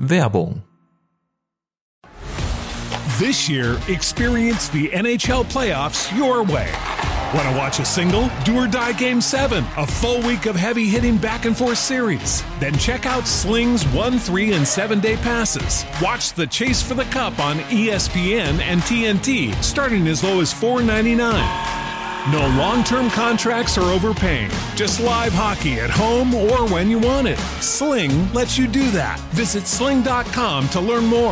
Werbung. This year, experience the NHL playoffs your way. Want to watch a single? Do or Die Game 7, a full week of heavy-hitting back-and-forth series. Then check out Sling's 1, 3, and 7-day passes. Watch the Chase for the Cup on ESPN and TNT, starting as low as $4.99. No long-term contracts or overpaying. Just live hockey at home or when you want it. Sling lets you do that. Visit sling.com to learn more.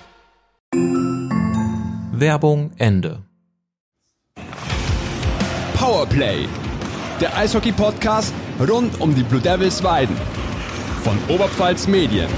Werbung Ende. Powerplay, der Eishockey-Podcast rund um die Blue Devils Weiden von Oberpfalz Medien.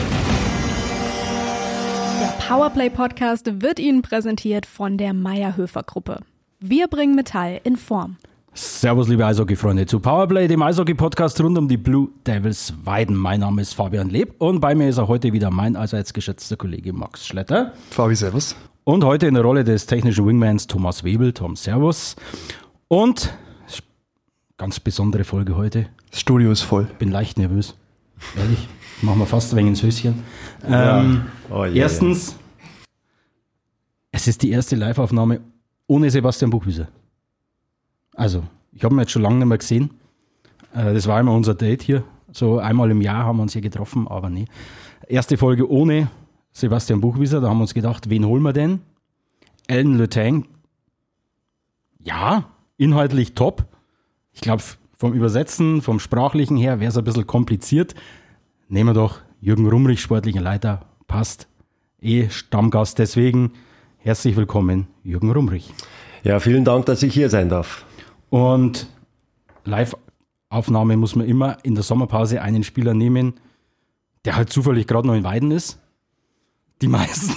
Der Powerplay-Podcast wird Ihnen präsentiert von der Mayr-Höfer-Gruppe. Wir bringen Metall in Form. Servus, liebe Eishockey-Freunde, zu Powerplay, dem Eishockey-Podcast rund um die Blue Devils Weiden. Mein Name ist Fabian Leb und bei mir ist auch heute wieder mein allseits geschätzter Kollege Max Schletter. Fabi, servus. Und heute in der Rolle des technischen Wingmans Thomas Webel. Tom, servus. Und ganz besondere Folge heute. Das Studio ist voll. Bin leicht nervös. Ehrlich. Machen wir fast ein wenig ins Höschen. Erstens, es ist die erste Live-Aufnahme ohne Sebastian Buchwieser. Also, ich habe ihn jetzt schon lange nicht mehr gesehen. Das war immer unser Date hier. So einmal im Jahr haben wir uns hier getroffen, aber nee. Erste Folge ohne Sebastian Buchwieser. Da haben wir uns gedacht, wen holen wir denn? Alan Letang. Ja, inhaltlich top. Ich glaube, vom Übersetzen, vom Sprachlichen her wäre es ein bisschen kompliziert. Nehmen wir doch Jürgen Rumrich, sportlicher Leiter. Passt. Stammgast. Deswegen herzlich willkommen, Jürgen Rumrich. Ja, vielen Dank, dass ich hier sein darf. Und Live-Aufnahme muss man immer in der Sommerpause einen Spieler nehmen, der halt zufällig gerade noch in Weiden ist. Die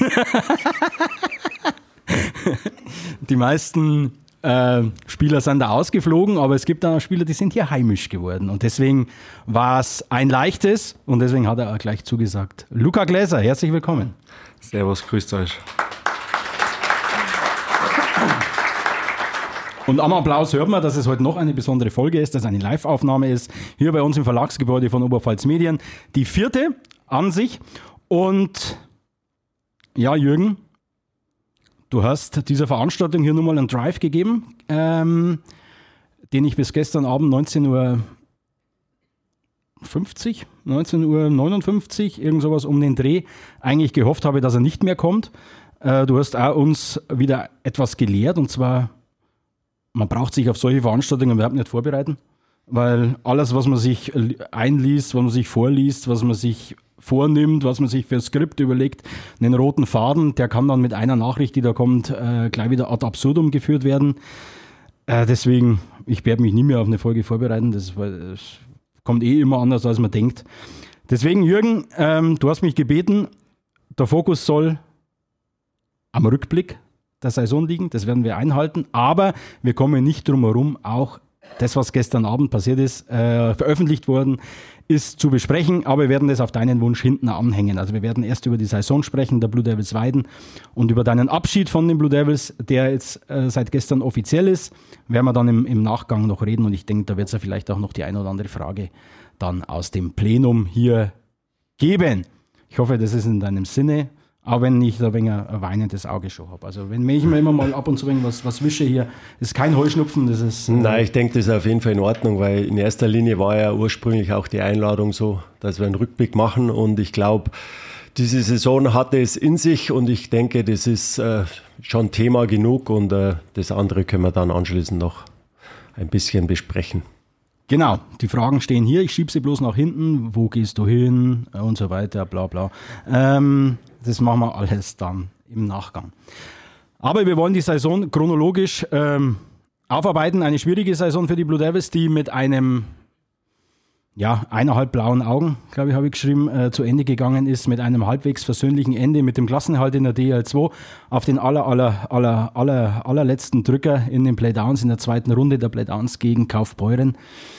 meisten Spieler sind da ausgeflogen, aber es gibt auch Spieler, die sind hier heimisch geworden. Und deswegen war es ein leichtes und deswegen hat er auch gleich zugesagt. Luca Gläser, herzlich willkommen. Servus, grüßt euch. Und am Applaus hört man, dass es heute noch eine besondere Folge ist, dass es eine Live-Aufnahme ist, hier bei uns im Verlagsgebäude von Oberpfalz Medien. Die 4. an sich. Und ja, Jürgen, du hast dieser Veranstaltung hier nochmal einen Drive gegeben, den ich bis gestern Abend 19:59 Uhr, irgend sowas um den Dreh, eigentlich gehofft habe, dass er nicht mehr kommt. Du hast auch uns wieder etwas gelehrt, und zwar, man braucht sich auf solche Veranstaltungen überhaupt nicht vorbereiten, weil alles, was man sich einliest, was man sich vorliest, was man sich vornimmt, was man sich für ein Skript überlegt, einen roten Faden, der kann dann mit einer Nachricht, die da kommt, gleich wieder ad absurdum geführt werden. Deswegen, ich werde mich nie mehr auf eine Folge vorbereiten, das kommt immer anders, als man denkt. Deswegen, Jürgen, du hast mich gebeten, der Fokus soll am Rückblick der Saison liegen, das werden wir einhalten, aber wir kommen nicht drum herum, auch das, was gestern Abend passiert ist, veröffentlicht worden ist, zu besprechen, aber wir werden das auf deinen Wunsch hinten anhängen. Also wir werden erst über die Saison sprechen, der Blue Devils Weiden, und über deinen Abschied von den Blue Devils, der jetzt seit gestern offiziell ist, werden wir dann im Nachgang noch reden, und ich denke, da wird es ja vielleicht auch noch die eine oder andere Frage dann aus dem Plenum hier geben. Ich hoffe, das ist in deinem Sinne, auch wenn ich da ein wenig ein weinendes Auge schon habe. Also wenn ich mir immer mal ab und zu was wische hier, ist kein Heuschnupfen, das ist... Nein, ich denke, das ist auf jeden Fall in Ordnung, weil in erster Linie war ja ursprünglich auch die Einladung so, dass wir einen Rückblick machen, und ich glaube, diese Saison hatte es in sich, und ich denke, das ist schon Thema genug, und das andere können wir dann anschließend noch ein bisschen besprechen. Genau, die Fragen stehen hier, ich schiebe sie bloß nach hinten, wo gehst du hin und so weiter, bla bla. Das machen wir alles dann im Nachgang. Aber wir wollen die Saison chronologisch aufarbeiten. Eine schwierige Saison für die Blue Devils, die mit einem, 1,5 blauen Augen, glaube ich, habe ich geschrieben, zu Ende gegangen ist, mit einem halbwegs versöhnlichen Ende, mit dem Klassenerhalt in der DL2 auf den allerletzten Drücker in den Playdowns, in der zweiten Runde der Playdowns gegen Kaufbeuren.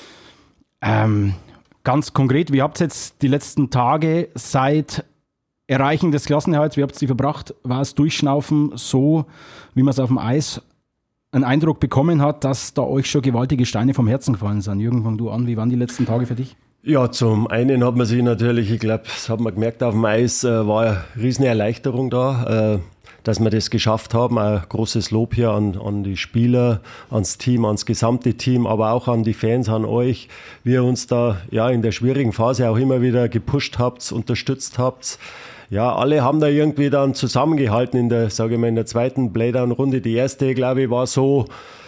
Ganz konkret, wie habt ihr jetzt die letzten Tage seit Erreichen des Klassenerhalts, wie habt ihr sie verbracht? War es Durchschnaufen so, wie man es auf dem Eis einen Eindruck bekommen hat, dass da euch schon gewaltige Steine vom Herzen gefallen sind? Jürgen, fang du an. Wie waren die letzten Tage für dich? Ja, zum einen hat man sich natürlich, ich glaube, das hat man gemerkt auf dem Eis, war eine riesen Erleichterung da, dass wir das geschafft haben. Ein großes Lob hier an die Spieler, ans Team, ans gesamte Team, aber auch an die Fans, an euch, wie ihr uns da ja in der schwierigen Phase auch immer wieder gepusht habt, unterstützt habt. Ja, alle haben da irgendwie dann zusammengehalten in der zweiten Playdown-Runde. Die erste, glaube ich, war so,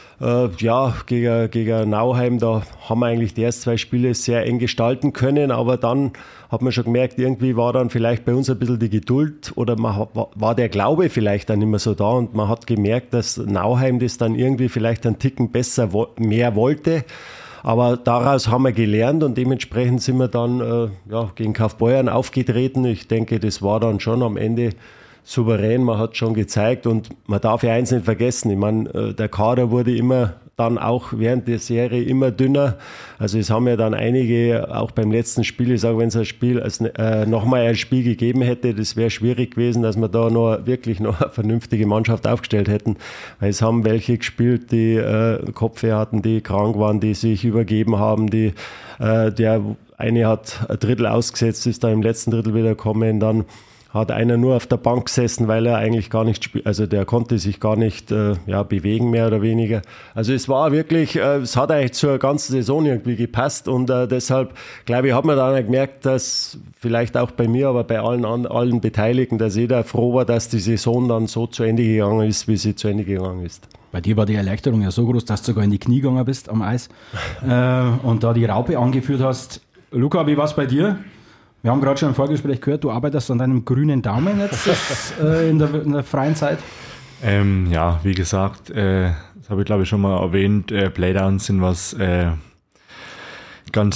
gegen Nauheim, da haben wir eigentlich die ersten 2 Spiele sehr eng gestalten können, aber dann hat man schon gemerkt, irgendwie war dann vielleicht bei uns ein bisschen die Geduld oder war der Glaube vielleicht dann immer so da und man hat gemerkt, dass Nauheim das dann irgendwie vielleicht einen Ticken besser, mehr wollte. Aber daraus haben wir gelernt und dementsprechend sind wir dann gegen Kaufbeuren aufgetreten. Ich denke, das war dann schon am Ende souverän, man hat schon gezeigt und man darf ja eins nicht vergessen, ich meine, der Kader wurde immer dann auch während der Serie immer dünner, also es haben ja dann einige, auch beim letzten Spiel, ich sage, wenn es nochmal ein Spiel gegeben hätte, das wäre schwierig gewesen, dass wir da wirklich noch eine vernünftige Mannschaft aufgestellt hätten, weil es haben welche gespielt, die Kopfweh hatten, die krank waren, die sich übergeben haben, der eine hat ein Drittel ausgesetzt, ist da im letzten Drittel wieder gekommen, dann hat einer nur auf der Bank gesessen, weil er eigentlich gar nicht spielt, also der konnte sich gar nicht bewegen, mehr oder weniger. Also es war wirklich, es hat eigentlich zur ganzen Saison irgendwie gepasst und deshalb, glaube ich, hat man dann gemerkt, dass vielleicht auch bei mir, aber bei allen Beteiligten, dass jeder froh war, dass die Saison dann so zu Ende gegangen ist, wie sie zu Ende gegangen ist. Bei dir war die Erleichterung ja so groß, dass du sogar in die Knie gegangen bist am Eis und da die Raupe angeführt hast. Luca, wie war es bei dir? Wir haben gerade schon im Vorgespräch gehört, du arbeitest an deinem grünen Daumen jetzt in der freien Zeit. Wie gesagt, das habe ich glaube ich schon mal erwähnt, Playdowns sind was ganz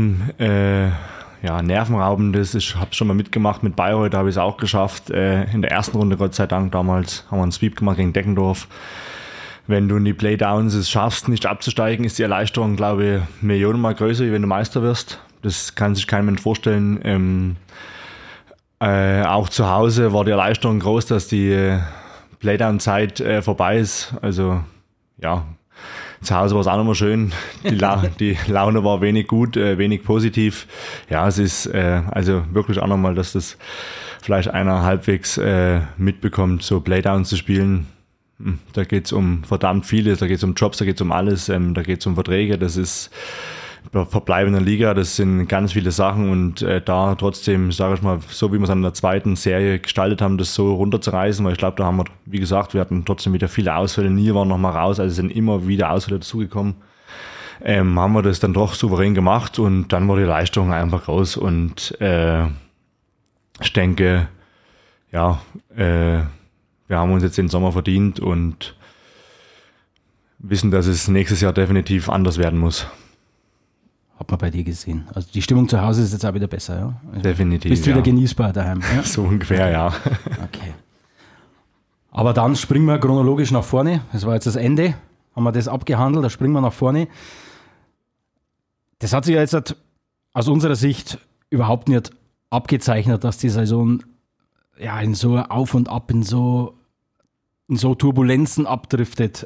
nervenraubendes. Ich habe es schon mal mitgemacht mit Bayreuth, da habe ich es auch geschafft. In der ersten Runde, Gott sei Dank, damals haben wir einen Sweep gemacht gegen Deckendorf. Wenn du in die Playdowns es schaffst, nicht abzusteigen, ist die Erleichterung, glaube ich, millionenmal größer, wie wenn du Meister wirst. Das kann sich kein Mensch vorstellen. Auch zu Hause war die Erleichterung groß, dass die Playdown-Zeit vorbei ist. Also ja, zu Hause war es auch nochmal schön. Die Laune war wenig gut, wenig positiv. Ja, es ist also wirklich auch nochmal, dass das vielleicht einer halbwegs mitbekommt, so Playdown zu spielen. Da geht es um verdammt vieles, da geht es um Jobs, da geht es um alles, da geht es um Verträge, das ist verbleibende Liga, das sind ganz viele Sachen und da trotzdem, sage ich mal, so wie wir es an der zweiten Serie gestaltet haben, das so runterzureißen, weil ich glaube, da haben wir, wie gesagt, wir hatten trotzdem wieder viele Ausfälle, nie waren noch mal raus, also sind immer wieder Ausfälle dazugekommen, haben wir das dann doch souverän gemacht und dann war die Leistung einfach groß und ich denke, wir haben uns jetzt den Sommer verdient und wissen, dass es nächstes Jahr definitiv anders werden muss. Hat man bei dir gesehen. Also die Stimmung zu Hause ist jetzt auch wieder besser, ja? Also definitiv, bist wieder genießbar daheim. Ja? So ungefähr, ja. Okay. Aber dann springen wir chronologisch nach vorne. Das war jetzt das Ende. Haben wir das abgehandelt, da springen wir nach vorne. Das hat sich ja jetzt aus unserer Sicht überhaupt nicht abgezeichnet, dass die Saison in so Auf und Ab, in so Turbulenzen abdriftet.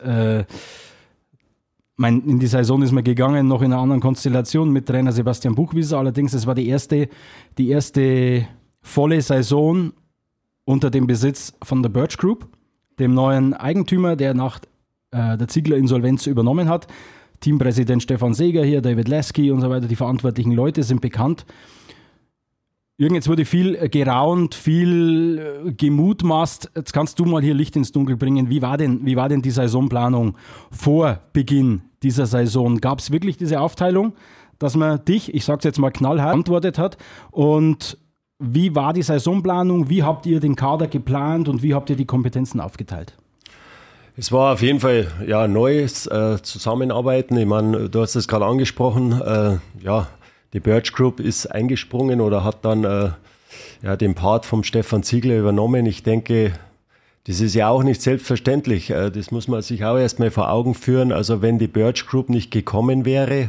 In die Saison ist man gegangen, noch in einer anderen Konstellation mit Trainer Sebastian Buchwieser. Allerdings, es war die erste volle Saison unter dem Besitz von der Birch Group, dem neuen Eigentümer, der nach der Ziegler-Insolvenz übernommen hat. Teampräsident Stefan Seeger hier, David Lasky und so weiter, die verantwortlichen Leute sind bekannt. Jürgen, jetzt wurde viel geraunt, viel gemutmaßt. Jetzt kannst du mal hier Licht ins Dunkel bringen. Wie war denn die Saisonplanung vor Beginn dieser Saison? Gab es wirklich diese Aufteilung, dass man dich, ich sag's jetzt mal knallhart, antwortet hat? Und wie war die Saisonplanung? Wie habt ihr den Kader geplant und wie habt ihr die Kompetenzen aufgeteilt? Es war auf jeden Fall neues Zusammenarbeiten. Ich meine, du hast es gerade angesprochen, die Birch Group ist eingesprungen oder hat dann den Part vom Stefan Ziegler übernommen. Ich denke, das ist ja auch nicht selbstverständlich. Das muss man sich auch erstmal vor Augen führen. Also wenn die Birch Group nicht gekommen wäre,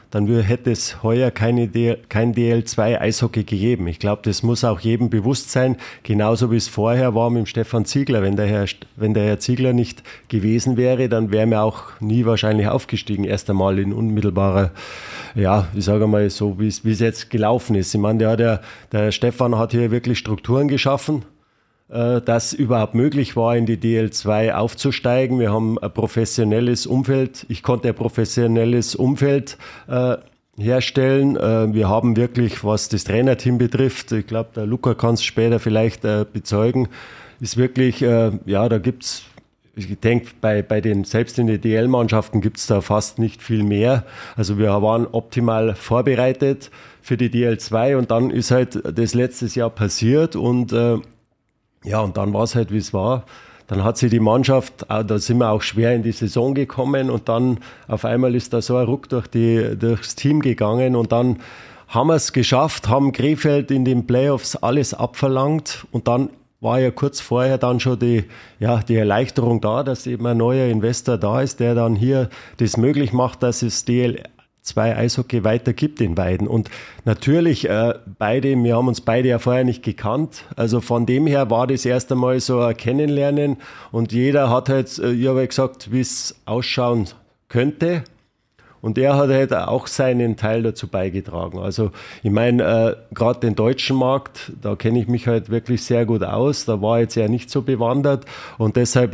dann hätte es heuer kein DL2 Eishockey gegeben. Ich glaube, das muss auch jedem bewusst sein, genauso wie es vorher war mit dem Stefan Ziegler. Wenn der Herr Ziegler nicht gewesen wäre, dann wären wir auch nie wahrscheinlich aufgestiegen, erst einmal in unmittelbarer, ich sage mal so, wie es jetzt gelaufen ist. Ich meine, der Stefan hat hier wirklich Strukturen geschaffen, dass überhaupt möglich war, in die DL2 aufzusteigen. Wir haben ein professionelles Umfeld. Ich konnte ein professionelles Umfeld herstellen. Wir haben wirklich, was das Trainerteam betrifft, ich glaube, der Luca kann es später vielleicht bezeugen, ist wirklich, da gibt's, ich denke, selbst in den DL-Mannschaften gibt es da fast nicht viel mehr. Also wir waren optimal vorbereitet für die DL2 und dann ist halt das letztes Jahr passiert und und dann war es halt, wie es war. Dann hat sich die Mannschaft, da sind wir auch schwer in die Saison gekommen und dann auf einmal ist da so ein Ruck durchs Team gegangen und dann haben wir es geschafft, haben Krefeld in den Playoffs alles abverlangt und dann war ja kurz vorher dann schon die Erleichterung da, dass eben ein neuer Investor da ist, der dann hier das möglich macht, dass es DL2 Eishockey weitergibt in Weiden. Und natürlich wir haben uns beide ja vorher nicht gekannt. Also von dem her war das erst einmal so ein Kennenlernen und jeder hat halt, ich habe gesagt, wie es ausschauen könnte. Und er hat halt auch seinen Teil dazu beigetragen. Also ich meine, gerade den deutschen Markt, da kenne ich mich halt wirklich sehr gut aus. Da war jetzt ja nicht so bewandert und deshalb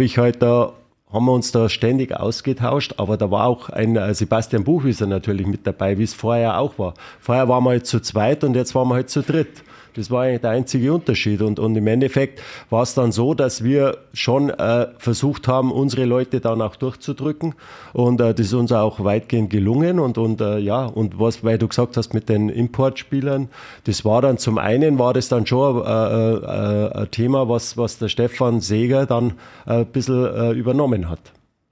haben wir uns da ständig ausgetauscht, aber da war auch ein Sebastian Buchwieser natürlich mit dabei, wie es vorher auch war. Vorher waren wir halt zu zweit und jetzt waren wir halt zu dritt. Das war eigentlich der einzige Unterschied und im Endeffekt war es dann so, dass wir schon versucht haben, unsere Leute dann auch durchzudrücken und das ist uns auch weitgehend gelungen und was, weil du gesagt hast mit den Importspielern, das war dann zum einen, war das dann schon ein Thema, was der Stefan Seeger dann ein bisschen übernommen hat.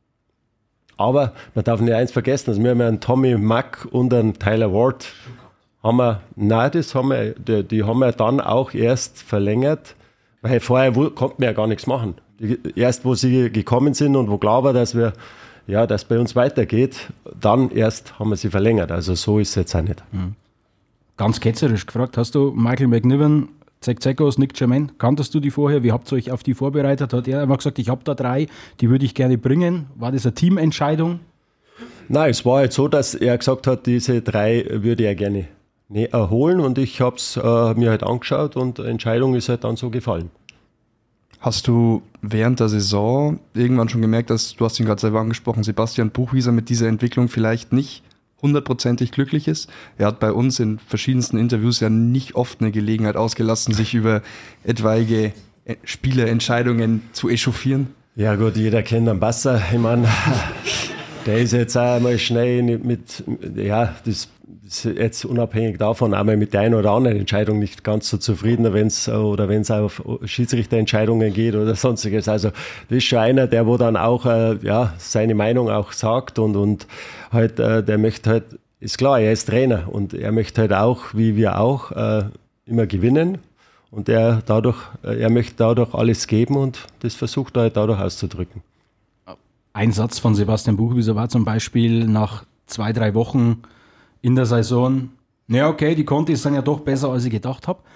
Aber man darf nicht eins vergessen, also wir haben ja einen Tommy Mack und einen Tyler Ward. Die haben wir dann auch erst verlängert, weil vorher konnten wir ja gar nichts machen. Erst wo sie gekommen sind und wo klar war, dass bei uns weitergeht, dann erst haben wir sie verlängert. Also so ist es jetzt auch nicht. Ganz ketzerisch gefragt, hast du Michael McNiven, Zek-Zekos, Nick Germain, kanntest du die vorher? Wie habt ihr euch auf die vorbereitet? Hat er einfach gesagt, ich habe da 3, die würde ich gerne bringen? War das eine Teamentscheidung? Nein, es war halt so, dass er gesagt hat, diese 3 würde er gerne erholen und ich habe es mir halt angeschaut und die Entscheidung ist halt dann so gefallen. Hast du während der Saison irgendwann schon gemerkt, dass, du hast ihn gerade selber angesprochen, Sebastian Buchwieser mit dieser Entwicklung vielleicht nicht 100%ig glücklich ist? Er hat bei uns in verschiedensten Interviews ja nicht oft eine Gelegenheit ausgelassen, sich über etwaige Spielerentscheidungen zu echauffieren. Ja gut, jeder kennt einen Basser. Ich meine, der ist jetzt auch einmal schnell das ist jetzt unabhängig davon einmal mit der einen oder anderen Entscheidung nicht ganz so zufrieden, wenn es auf Schiedsrichterentscheidungen geht oder sonstiges. Also das ist schon einer, der wo dann auch seine Meinung auch sagt und halt der möchte halt, ist klar, er ist Trainer und er möchte halt auch, wie wir auch, immer gewinnen und er möchte dadurch alles geben und das versucht er halt dadurch auszudrücken. Ein Satz von Sebastian Buchwieser war zum Beispiel nach 2-3 Wochen in der Saison, die Contis sind ja doch besser, als ich gedacht habe.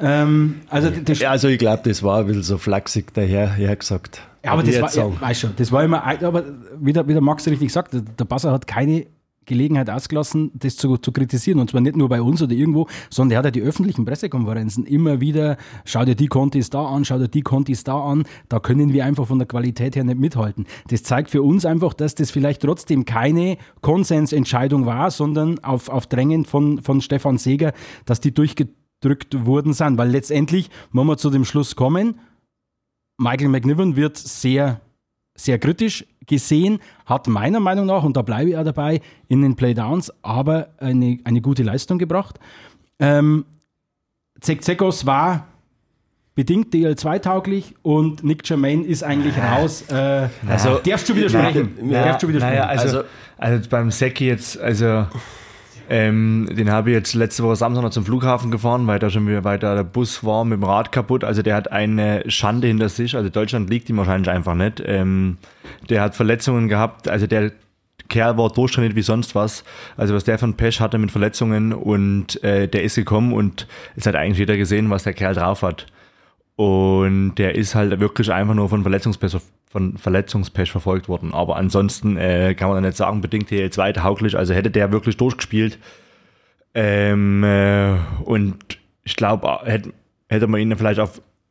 Also ich glaube, das war ein bisschen so flachsig daher gesagt. Ja, aber das war immer, aber wie der Max richtig sagt, der Basser hat keine Gelegenheit ausgelassen, das zu kritisieren. Und zwar nicht nur bei uns oder irgendwo, sondern er hat ja die öffentlichen Pressekonferenzen immer wieder, schau dir die Contis da an, da können wir einfach von der Qualität her nicht mithalten. Das zeigt für uns einfach, dass das vielleicht trotzdem keine Konsensentscheidung war, sondern auf Drängen von Stefan Seeger, dass die durchgedrückt worden sind. Weil letztendlich, wenn wir zu dem Schluss kommen, Michael McNiven wird sehr, sehr kritisch gesehen, hat meiner Meinung nach, und da bleibe ich auch dabei, in den Playdowns aber eine gute Leistung gebracht. Zek-Zekos war bedingt DL2-tauglich und Nick Germain ist eigentlich raus. Darfst du widersprechen? Also beim Zeki jetzt, den habe ich jetzt letzte Woche Samstag noch zum Flughafen gefahren, weil da schon wieder weiter der Bus war mit dem Rad kaputt. Also der hat eine Schande hinter sich. Also Deutschland liegt ihm wahrscheinlich einfach nicht. Der hat Verletzungen gehabt. Also der Kerl war durchtrainiert wie sonst was. Also was der von Pech hatte mit Verletzungen und der ist gekommen und es hat eigentlich jeder gesehen, was der Kerl drauf hat. Und der ist halt wirklich einfach nur von Verletzungspech verfolgt worden. Aber ansonsten kann man dann nicht sagen, bedingt DL2 tauglich. Also hätte der wirklich durchgespielt. Und ich glaube, hätte man ihn vielleicht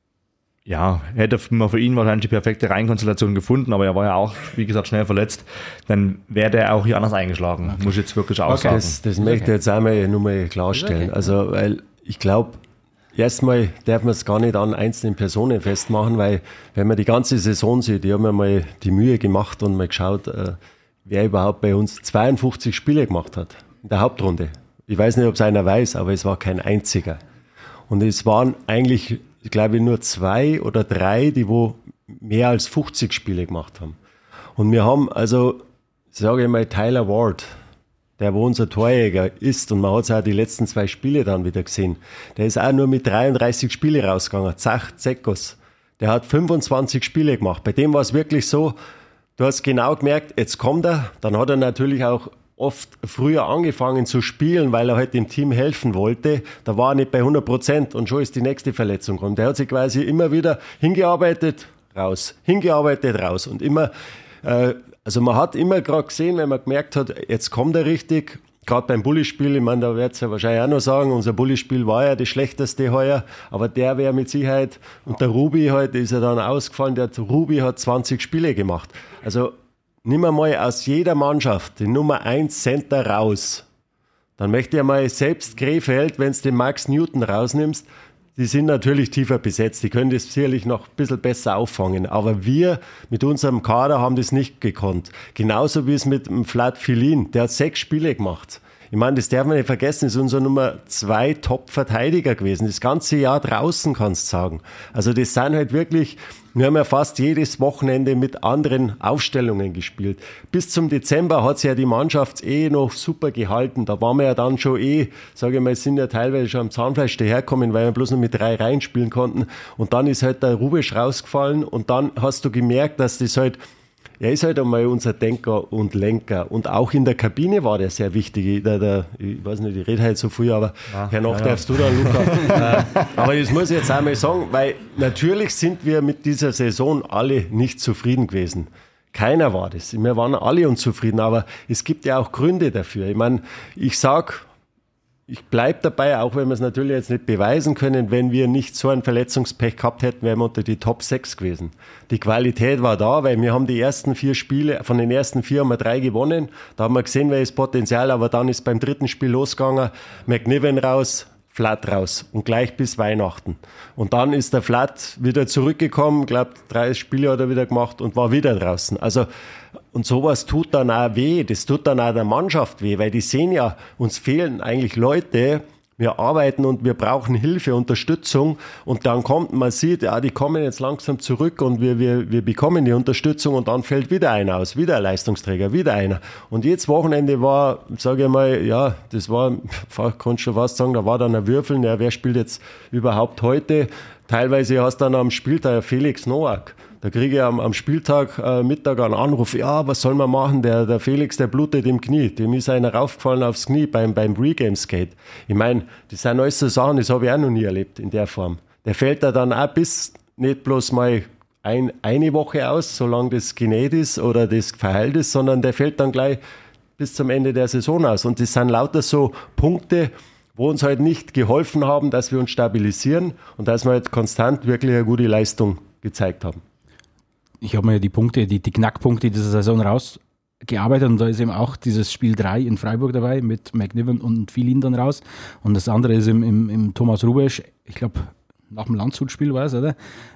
hätte man für ihn wahrscheinlich die perfekte Reihenkonstellation gefunden, aber er war ja auch, wie gesagt, schnell verletzt, dann wäre der auch hier anders eingeschlagen. Muss ich jetzt wirklich auch sagen. Das möchte ich jetzt einmal nur mal klarstellen. Also, weil ich glaube, erstmal darf man es gar nicht an einzelnen Personen festmachen, weil wenn man die ganze Saison sieht, ich habe mir mal die Mühe gemacht und mal geschaut, wer überhaupt bei uns 52 Spiele gemacht hat in der Hauptrunde. Ich weiß nicht, ob es einer weiß, aber es war kein einziger. Und es waren eigentlich, ich glaube, nur 2 oder 3, die wo mehr als 50 Spiele gemacht haben. Und wir haben also, sage ich mal, Tyler Ward, der wo unser Torjäger ist, und man hat es auch die letzten 2 Spiele dann wieder gesehen, der ist auch nur mit 33 Spiele rausgegangen. Zach Zekos, der hat 25 Spiele gemacht. Bei dem war es wirklich so, du hast genau gemerkt, jetzt kommt er, dann hat er natürlich auch oft früher angefangen zu spielen, weil er halt dem Team helfen wollte. Da war er nicht bei 100% und schon ist die nächste Verletzung gekommen. Der hat sich quasi immer wieder hingearbeitet, raus. Und immer, also man hat immer gerade gesehen, wenn man gemerkt hat, jetzt kommt er richtig, gerade beim Bulli-Spiel, ich meine, da wird es ja wahrscheinlich auch noch sagen, unser Bulli-Spiel war ja das schlechteste heuer, aber der wäre mit Sicherheit, und der Ruby heute ist ja dann ausgefallen, Ruby hat 20 Spiele gemacht. Also nimm mal aus jeder Mannschaft die Nummer 1 Center raus. Dann möchte ich mal selbst Krefeld, wenn du den Max Newton rausnimmst, die sind natürlich tiefer besetzt, die können das sicherlich noch ein bisschen besser auffangen. Aber wir mit unserem Kader haben das nicht gekonnt. Genauso wie es mit dem Vlad Filin, der hat 6 Spiele gemacht. Ich meine, das darf man nicht vergessen, das ist unser Nummer 2 Top-Verteidiger gewesen. Das ganze Jahr draußen, kannst du sagen. Also das sind halt wirklich, wir haben ja fast jedes Wochenende mit anderen Aufstellungen gespielt. Bis zum Dezember hat sich ja die Mannschaft noch super gehalten. Da waren wir ja dann schon sage ich mal, sind ja teilweise schon am Zahnfleisch daherkommen, weil wir bloß noch mit 3 Reihen spielen konnten. Und dann ist halt der Rubisch rausgefallen und dann hast du gemerkt, dass das halt, er ist halt einmal unser Denker und Lenker. Und auch in der Kabine war der sehr wichtig. Ich weiß nicht, ich rede halt so früh, aber hernach darfst du dann, Luca. Aber das muss ich jetzt einmal sagen, weil natürlich sind wir mit dieser Saison alle nicht zufrieden gewesen. Keiner war das. Wir waren alle unzufrieden, aber es gibt ja auch Gründe dafür. Ich meine, ich bleibe dabei, auch wenn wir es natürlich jetzt nicht beweisen können, wenn wir nicht so ein Verletzungspech gehabt hätten, wären wir unter die Top 6 gewesen. Die Qualität war da, weil wir haben die ersten 4 Spiele, von den ersten 4 haben wir 3 gewonnen. Da haben wir gesehen, welches Potenzial, aber dann ist beim 3. Spiel losgegangen, McNiven raus, Vlad raus und gleich bis Weihnachten. Und dann ist der Vlad wieder zurückgekommen, glaube 3 Spiele hat er wieder gemacht und war wieder draußen. Also, und sowas tut dann auch weh, das tut dann auch der Mannschaft weh, weil die sehen ja, uns fehlen eigentlich Leute, wir arbeiten und wir brauchen Hilfe, Unterstützung und dann kommt, man sieht, ja, die kommen jetzt langsam zurück und wir bekommen die Unterstützung und dann fällt wieder einer aus, wieder ein Leistungsträger, wieder einer. Und jetzt Wochenende war, sage ich mal, ja, das war, kannst du fast sagen, da war dann ein Würfeln, ja, wer spielt jetzt überhaupt heute? Teilweise hast du dann am Spieltag Felix Nowak. Da kriege ich am Spieltag Mittag einen Anruf, ja, was soll man machen? Der Felix, der blutet im Knie. Dem ist einer raufgefallen aufs Knie beim Pre-Game-Skate. Ich meine, das sind alles so Sachen, das habe ich auch noch nie erlebt in der Form. Der fällt da dann auch bis nicht bloß mal eine Woche aus, solange das genäht ist oder das verheilt ist, sondern der fällt dann gleich bis zum Ende der Saison aus. Und das sind lauter so Punkte, wo uns halt nicht geholfen haben, dass wir uns stabilisieren und dass wir halt konstant wirklich eine gute Leistung gezeigt haben. Ich habe mir die Punkte, die Knackpunkte dieser Saison rausgearbeitet und da ist eben auch dieses Spiel 3 in Freiburg dabei mit McNiven und Filin dann raus und das andere ist im Thomas Rubesch, ich glaube nach dem Landshut-Spiel war es, oder?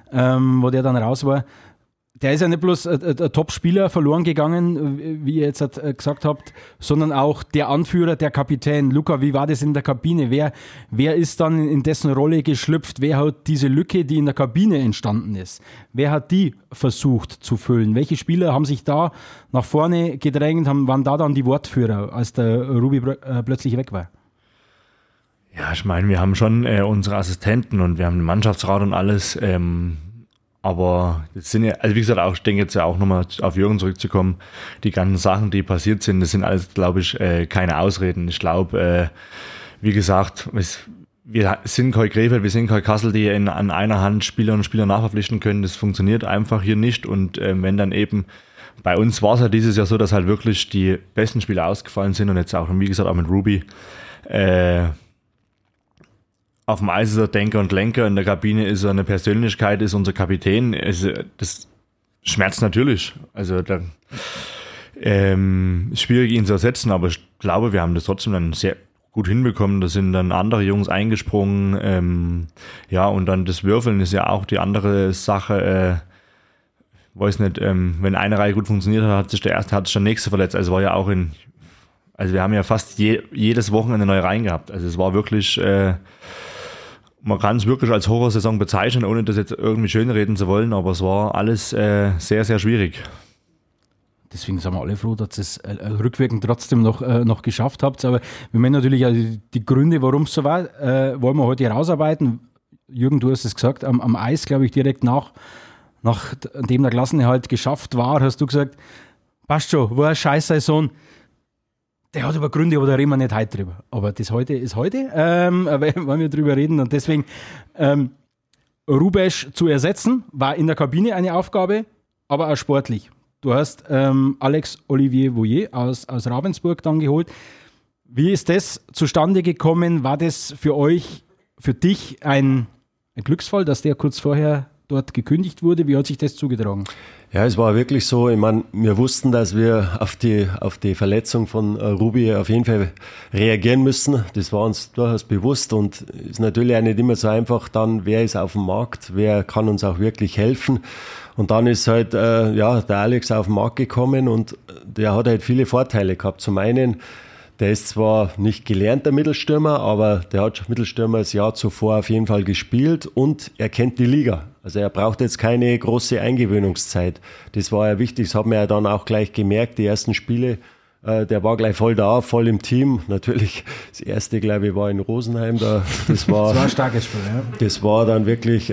Wo der dann raus war. Der ist ja nicht bloß ein Top-Spieler verloren gegangen, wie ihr jetzt gesagt habt, sondern auch der Anführer, der Kapitän. Luca, wie war das in der Kabine? Wer ist dann in dessen Rolle geschlüpft? Wer hat diese Lücke, die in der Kabine entstanden ist, wer hat die versucht zu füllen? Welche Spieler haben sich da nach vorne gedrängt, waren da dann die Wortführer, als der Ruby plötzlich weg war? Ja, ich meine, wir haben schon unsere Assistenten und wir haben den Mannschaftsrat und alles, Aber das sind ja, also wie gesagt, auch, ich denke jetzt ja auch nochmal auf Jürgen zurückzukommen, die ganzen Sachen, die passiert sind, das sind alles, glaube ich, keine Ausreden. Ich glaube, wie gesagt, wir sind kein Krefeld, wir sind kein Kassel, die an einer Hand Spielerinnen und Spieler nachverpflichten können. Das funktioniert einfach hier nicht. Und wenn dann eben, bei uns war es halt dieses Jahr so, dass halt wirklich die besten Spieler ausgefallen sind und jetzt auch, wie gesagt, auch mit Ruby, auf dem Eis ist er Denker und Lenker, in der Kabine ist er eine Persönlichkeit, ist unser Kapitän. Also, das schmerzt natürlich. Also da, schwierig ihn zu ersetzen, aber ich glaube, wir haben das trotzdem dann sehr gut hinbekommen. Da sind dann andere Jungs eingesprungen. Ja, und dann das Würfeln ist ja auch die andere Sache. Weiß nicht, wenn eine Reihe gut funktioniert hat, hat sich der nächste verletzt. Also war ja auch also wir haben ja fast jedes Wochenende neue Reihen gehabt. Also es war wirklich, man kann es wirklich als Horrorsaison bezeichnen, ohne das jetzt irgendwie schönreden zu wollen, aber es war alles sehr, sehr schwierig. Deswegen sind wir alle froh, dass ihr es rückwirkend trotzdem noch geschafft habt. Aber wir meinen natürlich auch die Gründe, warum es so war, wollen wir heute herausarbeiten. Jürgen, du hast es gesagt, am Eis, glaube ich, direkt nachdem der Klassenerhalt geschafft war, hast du gesagt, passt schon, war eine Scheiß-Saison. Der hat aber Gründe, aber da reden wir nicht heute drüber. Aber das heute ist heute, wollen wir drüber reden. Und deswegen, Rubesch zu ersetzen, war in der Kabine eine Aufgabe, aber auch sportlich. Du hast Alex Olivier Voyer aus Ravensburg dann geholt. Wie ist das zustande gekommen? War das für dich ein Glücksfall, dass der kurz vorher dort gekündigt wurde? Wie hat sich das zugetragen? Ja, es war wirklich so, ich meine, wir wussten, dass wir auf die Verletzung von Ruby auf jeden Fall reagieren müssen. Das war uns durchaus bewusst und ist natürlich auch nicht immer so einfach dann, wer ist auf dem Markt, wer kann uns auch wirklich helfen. Und dann ist halt der Alex auf den Markt gekommen und der hat halt viele Vorteile gehabt. Zum einen, der ist zwar nicht gelernter Mittelstürmer, aber der hat Mittelstürmer das Jahr zuvor auf jeden Fall gespielt und er kennt die Liga. Also er braucht jetzt keine große Eingewöhnungszeit. Das war ja wichtig, das hat man ja dann auch gleich gemerkt, die ersten Spiele. Der war gleich voll da, voll im Team. Natürlich, das erste, glaube ich, war in Rosenheim. Das war ein starkes Spiel, ja. Das war dann wirklich,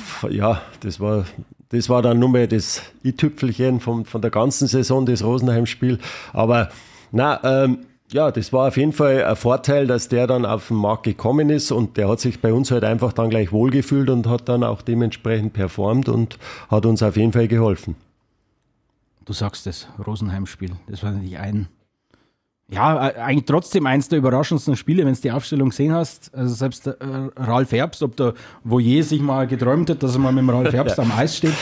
das war dann nur mehr das i-Tüpfelchen von der ganzen Saison, das Rosenheim-Spiel. Aber das war auf jeden Fall ein Vorteil, dass der dann auf den Markt gekommen ist und der hat sich bei uns halt einfach dann gleich wohlgefühlt und hat dann auch dementsprechend performt und hat uns auf jeden Fall geholfen. Du sagst das Rosenheim-Spiel, das war natürlich eigentlich trotzdem eins der überraschendsten Spiele, wenn du die Aufstellung gesehen hast. Also selbst Ralf Herbst, ob der Voyer sich mal geträumt hat, dass er mal mit dem Ralf Herbst am Eis steht,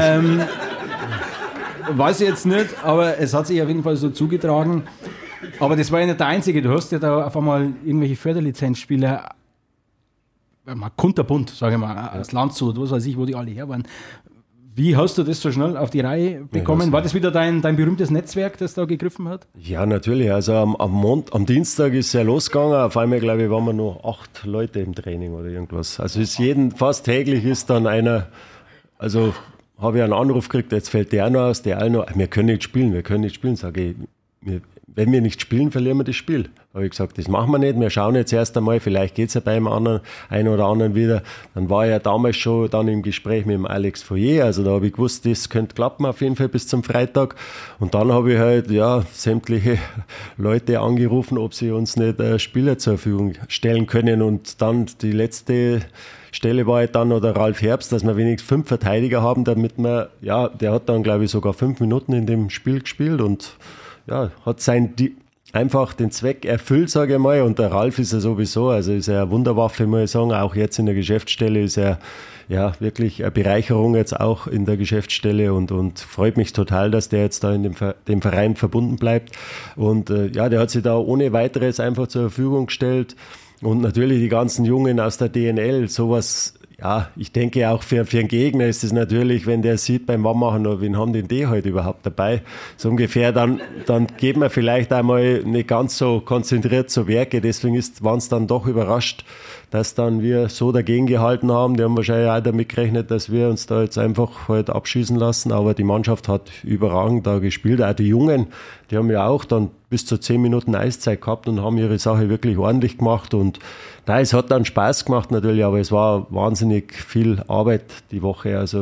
weiß ich jetzt nicht, aber es hat sich auf jeden Fall so zugetragen. Aber das war ja nicht der einzige. Du hast ja da auf einmal irgendwelche Förderlizenzspieler, kunterbunt, sage ich mal, aus Landshut, was weiß ich, wo die alle her waren. Wie hast du das so schnell auf die Reihe bekommen? War das wieder dein berühmtes Netzwerk, das da gegriffen hat? Ja, natürlich. Also am Dienstag ist es ja losgegangen. Auf einmal, glaube ich, waren wir noch 8 Leute im Training oder irgendwas. Also fast täglich ist dann einer, also habe ich einen Anruf gekriegt, jetzt fällt der noch aus, der auch noch, wir können nicht spielen, sage ich. Wenn wir nicht spielen, verlieren wir das Spiel. Habe ich gesagt, das machen wir nicht. Wir schauen jetzt erst einmal, vielleicht geht es ja beim einen oder anderen wieder. Dann war ja damals schon dann im Gespräch mit dem Alex Voyer. Also da habe ich gewusst, das könnte klappen auf jeden Fall bis zum Freitag. Und dann habe ich halt sämtliche Leute angerufen, ob sie uns nicht Spieler zur Verfügung stellen können. Und dann die letzte Stelle war halt dann noch der Ralf Herbst, dass wir wenigstens 5 Verteidiger haben, damit der hat dann, glaube ich, sogar 5 Minuten in dem Spiel gespielt und hat einfach den Zweck erfüllt, sage ich mal. Und der Ralf ist ja sowieso, also ist er eine Wunderwaffe, muss ich sagen. Auch jetzt in der Geschäftsstelle ist er wirklich eine Bereicherung jetzt auch in der Geschäftsstelle und freut mich total, dass der jetzt da in dem Verein verbunden bleibt. Und der hat sich da ohne weiteres einfach zur Verfügung gestellt. Und natürlich die ganzen Jungen aus der DNL, sowas. Ja, ich denke auch für einen Gegner ist es natürlich, wenn der sieht beim Warmmachen, wen haben denn die heute überhaupt dabei? So ungefähr, dann geht man vielleicht einmal nicht ganz so konzentriert zu Werke. Deswegen waren es dann doch überrascht, dass dann wir so dagegen gehalten haben. Die haben wahrscheinlich auch damit gerechnet, dass wir uns da jetzt einfach halt abschießen lassen. Aber die Mannschaft hat überragend da gespielt. Auch die Jungen, die haben ja auch dann bis zu 10 Minuten Eiszeit gehabt und haben ihre Sache wirklich ordentlich gemacht. Und es hat dann Spaß gemacht natürlich, aber es war wahnsinnig viel Arbeit die Woche. Also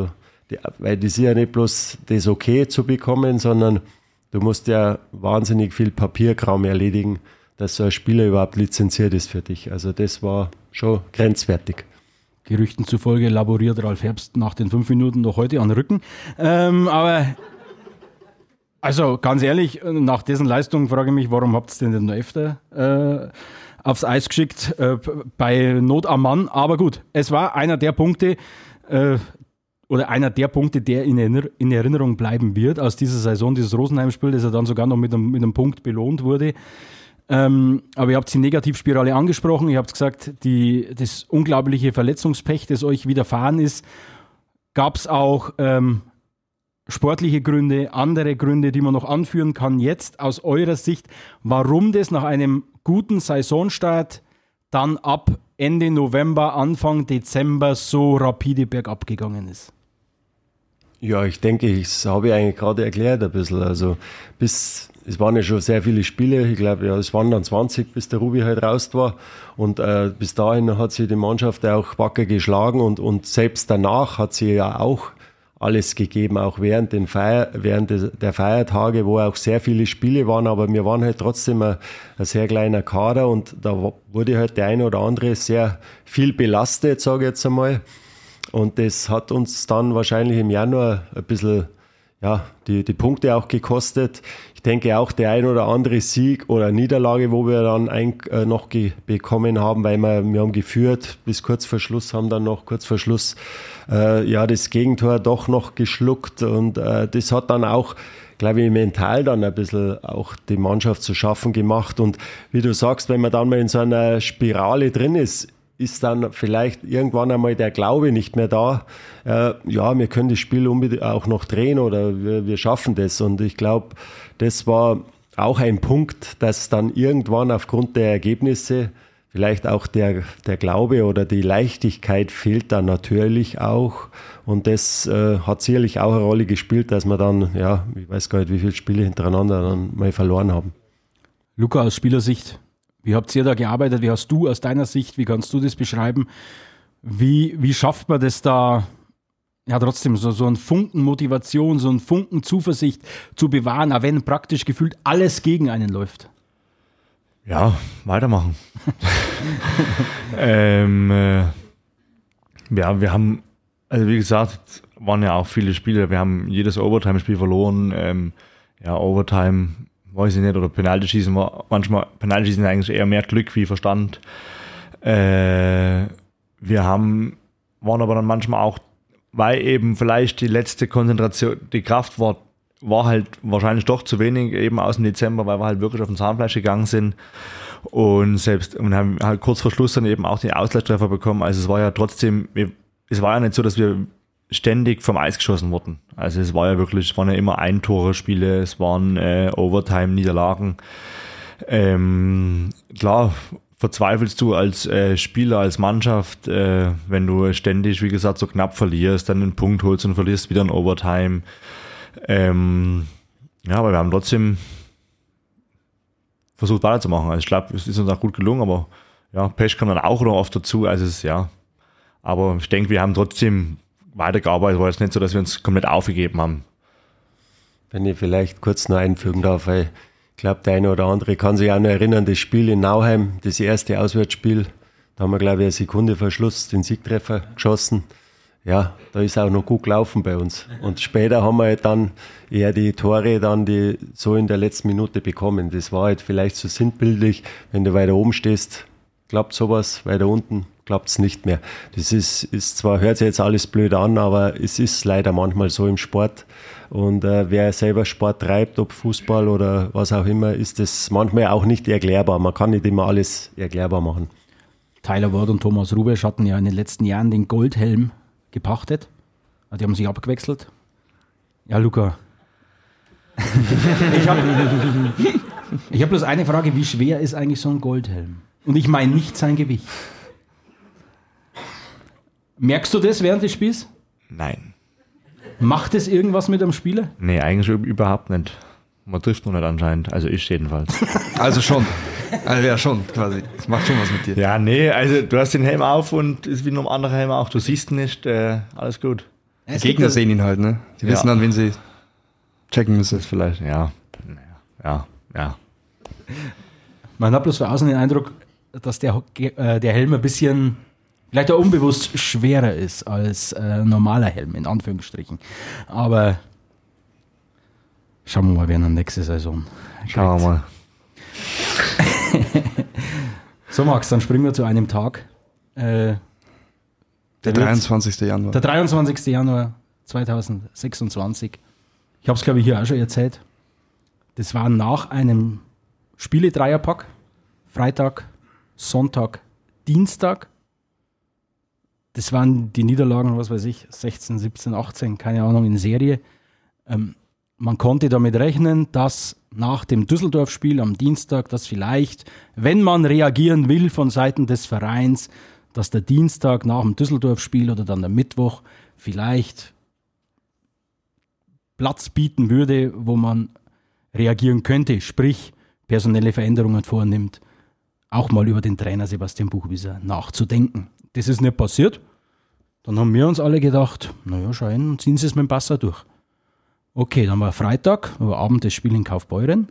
weil das ist ja nicht bloß das okay zu bekommen, sondern du musst ja wahnsinnig viel Papierkram erledigen, dass so ein Spieler überhaupt lizenziert ist für dich. Also das war schon grenzwertig. Gerüchten zufolge laboriert Ralf Herbst nach den 5 Minuten noch heute an Rücken. Aber also ganz ehrlich, nach dessen Leistung frage ich mich, warum habt ihr denn noch öfter aufs Eis geschickt bei Not am Mann? Aber gut, es war einer der Punkte, der in Erinnerung bleiben wird aus dieser Saison, dieses Rosenheim-Spiel, das ja dann sogar noch mit einem Punkt belohnt wurde. Aber ihr habt die Negativspirale angesprochen, ihr habt gesagt, das unglaubliche Verletzungspech, das euch widerfahren ist. Gab es auch sportliche Gründe, andere Gründe, die man noch anführen kann jetzt aus eurer Sicht, warum das nach einem guten Saisonstart dann ab Ende November, Anfang Dezember so rapide bergab gegangen ist? Ja, ich denke, das habe ich eigentlich gerade erklärt ein bisschen. Also es waren ja schon sehr viele Spiele, ich glaube, ja, es waren dann 20, bis der Ruby halt raus war. Und bis dahin hat sie die Mannschaft auch wacker geschlagen und selbst danach hat sie ja auch alles gegeben, auch während der Feiertage, wo auch sehr viele Spiele waren, aber wir waren halt trotzdem ein sehr kleiner Kader und da wurde halt der eine oder andere sehr viel belastet, sage ich jetzt einmal. Und das hat uns dann wahrscheinlich im Januar ein bisschen die Punkte auch gekostet. Ich denke auch der ein oder andere Sieg oder Niederlage, wo wir dann noch bekommen haben, weil wir haben geführt bis kurz vor Schluss, haben dann noch kurz vor Schluss das Gegentor doch noch geschluckt und das hat dann auch, glaube ich, mental dann ein bisschen auch die Mannschaft zu schaffen gemacht. Und wie du sagst, wenn man dann mal in so einer Spirale drin ist dann vielleicht irgendwann einmal der Glaube nicht mehr da. Wir können das Spiel unbedingt auch noch drehen oder wir schaffen das. Und ich glaube, das war auch ein Punkt, dass dann irgendwann aufgrund der Ergebnisse vielleicht auch der Glaube oder die Leichtigkeit fehlt dann natürlich auch. Und das hat sicherlich auch eine Rolle gespielt, dass wir dann, ich weiß gar nicht, wie viele Spiele hintereinander dann mal verloren haben. Luca, aus Spielersicht, wie habt ihr da gearbeitet? Wie hast du aus deiner Sicht, wie kannst du das beschreiben? Wie schafft man das da, trotzdem so einen Funken Motivation, so einen Funken Zuversicht zu bewahren, auch wenn praktisch gefühlt alles gegen einen läuft? Ja, weitermachen. Wir haben, also wie gesagt, waren ja auch viele Spiele. Wir haben jedes Overtime-Spiel verloren. Overtime, weiß ich nicht, oder Penaltyschießen war manchmal, Penaltyschießen eigentlich eher mehr Glück wie Verstand. Wir waren aber dann manchmal auch, weil eben vielleicht die letzte Konzentration, die Kraft war halt wahrscheinlich doch zu wenig eben aus dem Dezember, weil wir halt wirklich auf den Zahnfleisch gegangen sind und haben halt kurz vor Schluss dann eben auch den Ausgleichstreffer bekommen. Also es war ja trotzdem, es war ja nicht so, dass wir ständig vom Eis geschossen wurden. Also es waren ja immer Eintore-Spiele, es waren Overtime-Niederlagen. Klar, verzweifelst du als Spieler, als Mannschaft, wenn du ständig, wie gesagt, so knapp verlierst, dann einen Punkt holst und verlierst wieder in Overtime. Aber wir haben trotzdem versucht weiterzumachen. Also ich glaube, es ist uns auch gut gelungen, aber Pech kommt dann auch noch oft dazu. Also aber ich denke, wir haben trotzdem weitergearbeitet, war jetzt nicht so, dass wir uns komplett aufgegeben haben. Wenn ich vielleicht kurz noch einfügen darf, weil ich glaube, der eine oder andere kann sich auch noch erinnern, das Spiel in Nauheim, das erste Auswärtsspiel, da haben wir, glaube ich, eine Sekunde vor Schluss den Siegtreffer geschossen. Ja, da ist auch noch gut gelaufen bei uns. Und später haben wir halt dann eher die Tore die so in der letzten Minute bekommen. Das war halt vielleicht so sinnbildlich, wenn du weiter oben stehst, klappt sowas, weiter unten klappt es nicht mehr. Das ist zwar, hört sich jetzt alles blöd an, aber es ist leider manchmal so im Sport. Und wer selber Sport treibt, ob Fußball oder was auch immer, ist das manchmal auch nicht erklärbar. Man kann nicht immer alles erklärbar machen. Tyler Ward und Thomas Rubesch hatten ja in den letzten Jahren den Goldhelm gepachtet. Die haben sich abgewechselt. Ja, Luca. Ich hab bloß eine Frage, wie schwer ist eigentlich so ein Goldhelm? Und ich meine nicht sein Gewicht. Merkst du das während des Spiels? Nein. Macht es irgendwas mit einem Spieler? Nee, eigentlich überhaupt nicht. Man trifft noch nicht anscheinend, also ich jedenfalls. Also schon. Also ja, schon quasi. Das macht schon was mit dir. Ja, nee, also du hast den Helm auf und ist wie ein anderer Helm auch. Du siehst nicht, alles gut. Die Gegner sehen ihn halt, ne? Die wissen dann, wen sie checken müssen. Das vielleicht, ja. Man hat bloß von außen den Eindruck, dass der Helm ein bisschen, vielleicht auch unbewusst schwerer ist als normaler Helm, in Anführungsstrichen. Aber schauen wir mal, wer in der nächsten Saison kriegt. Schauen wir mal. So, Max, dann springen wir zu einem Tag. Der 23. Januar. Der 23. Januar 2026. Ich habe es, glaube ich, hier auch schon erzählt. Das war nach einem Spiele-Dreierpack. Freitag, Sonntag, Dienstag. Das waren die Niederlagen, was weiß ich, 16, 17, 18, keine Ahnung, in Serie. Man konnte damit rechnen, dass nach dem Düsseldorf-Spiel am Dienstag, dass vielleicht, wenn man reagieren will von Seiten des Vereins, dass der Dienstag nach dem Düsseldorf-Spiel oder dann der Mittwoch vielleicht Platz bieten würde, wo man reagieren könnte, sprich personelle Veränderungen vornimmt, auch mal über den Trainer Sebastian Buchwieser nachzudenken. Das ist nicht passiert. Dann haben wir uns alle gedacht, naja, schau hin, ziehen Sie es mit dem Passer durch. Okay, dann war Freitag, war Abend das Spiel in Kaufbeuren.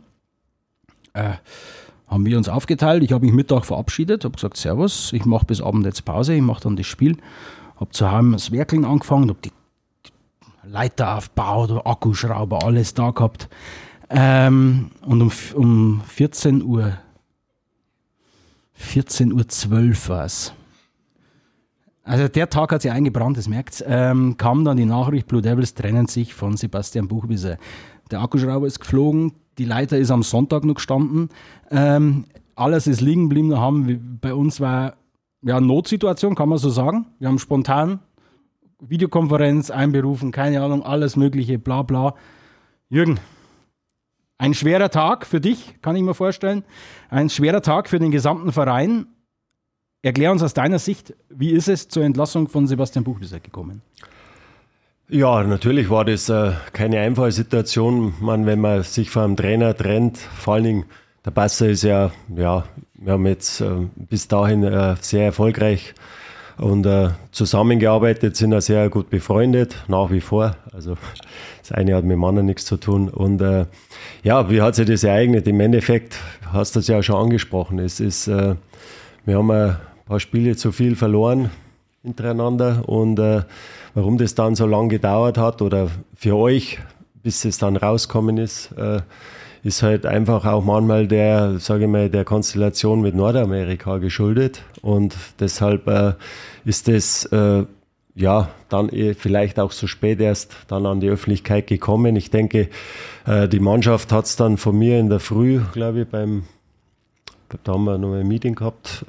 Haben wir uns aufgeteilt. Ich habe mich Mittag verabschiedet, habe gesagt, Servus, ich mache bis Abend jetzt Pause, ich mache dann das Spiel. Habe zu Hause das Werkeln angefangen, habe die Leiter aufgebaut, Akkuschrauber, alles da gehabt. Und um 14:12 Uhr war es. Also der Tag hat sich eingebrannt, das merkt kam dann die Nachricht, Blue Devils trennen sich von Sebastian Buchwieser. Der Akkuschrauber ist geflogen, die Leiter ist am Sonntag noch gestanden. Alles ist liegen geblieben. Bei uns war eine Notsituation, kann man so sagen. Wir haben spontan Videokonferenz einberufen, keine Ahnung, alles mögliche, bla bla. Jürgen, ein schwerer Tag für dich, kann ich mir vorstellen. Ein schwerer Tag für den gesamten Verein. Erklär uns aus deiner Sicht, wie ist es zur Entlassung von Sebastian Buchwieser gekommen? Ja, natürlich war das keine einfache Situation. Wenn man sich von einem Trainer trennt, vor allen Dingen der Passer ist wir haben jetzt bis dahin sehr erfolgreich und zusammengearbeitet, sind auch sehr gut befreundet, nach wie vor. Also das eine hat mit dem anderen nichts zu tun. Und wie hat sich das ereignet? Im Endeffekt hast du es ja schon angesprochen. Es ist, wir haben ein paar Spiele zu viel verloren hintereinander und warum das dann so lange gedauert hat oder für euch, bis es dann rausgekommen ist, ist halt einfach auch manchmal der Konstellation mit Nordamerika geschuldet und deshalb ist das dann vielleicht auch so spät erst dann an die Öffentlichkeit gekommen. Ich denke, die Mannschaft hat es dann von mir in der Früh, glaube ich, da haben wir noch ein Meeting gehabt,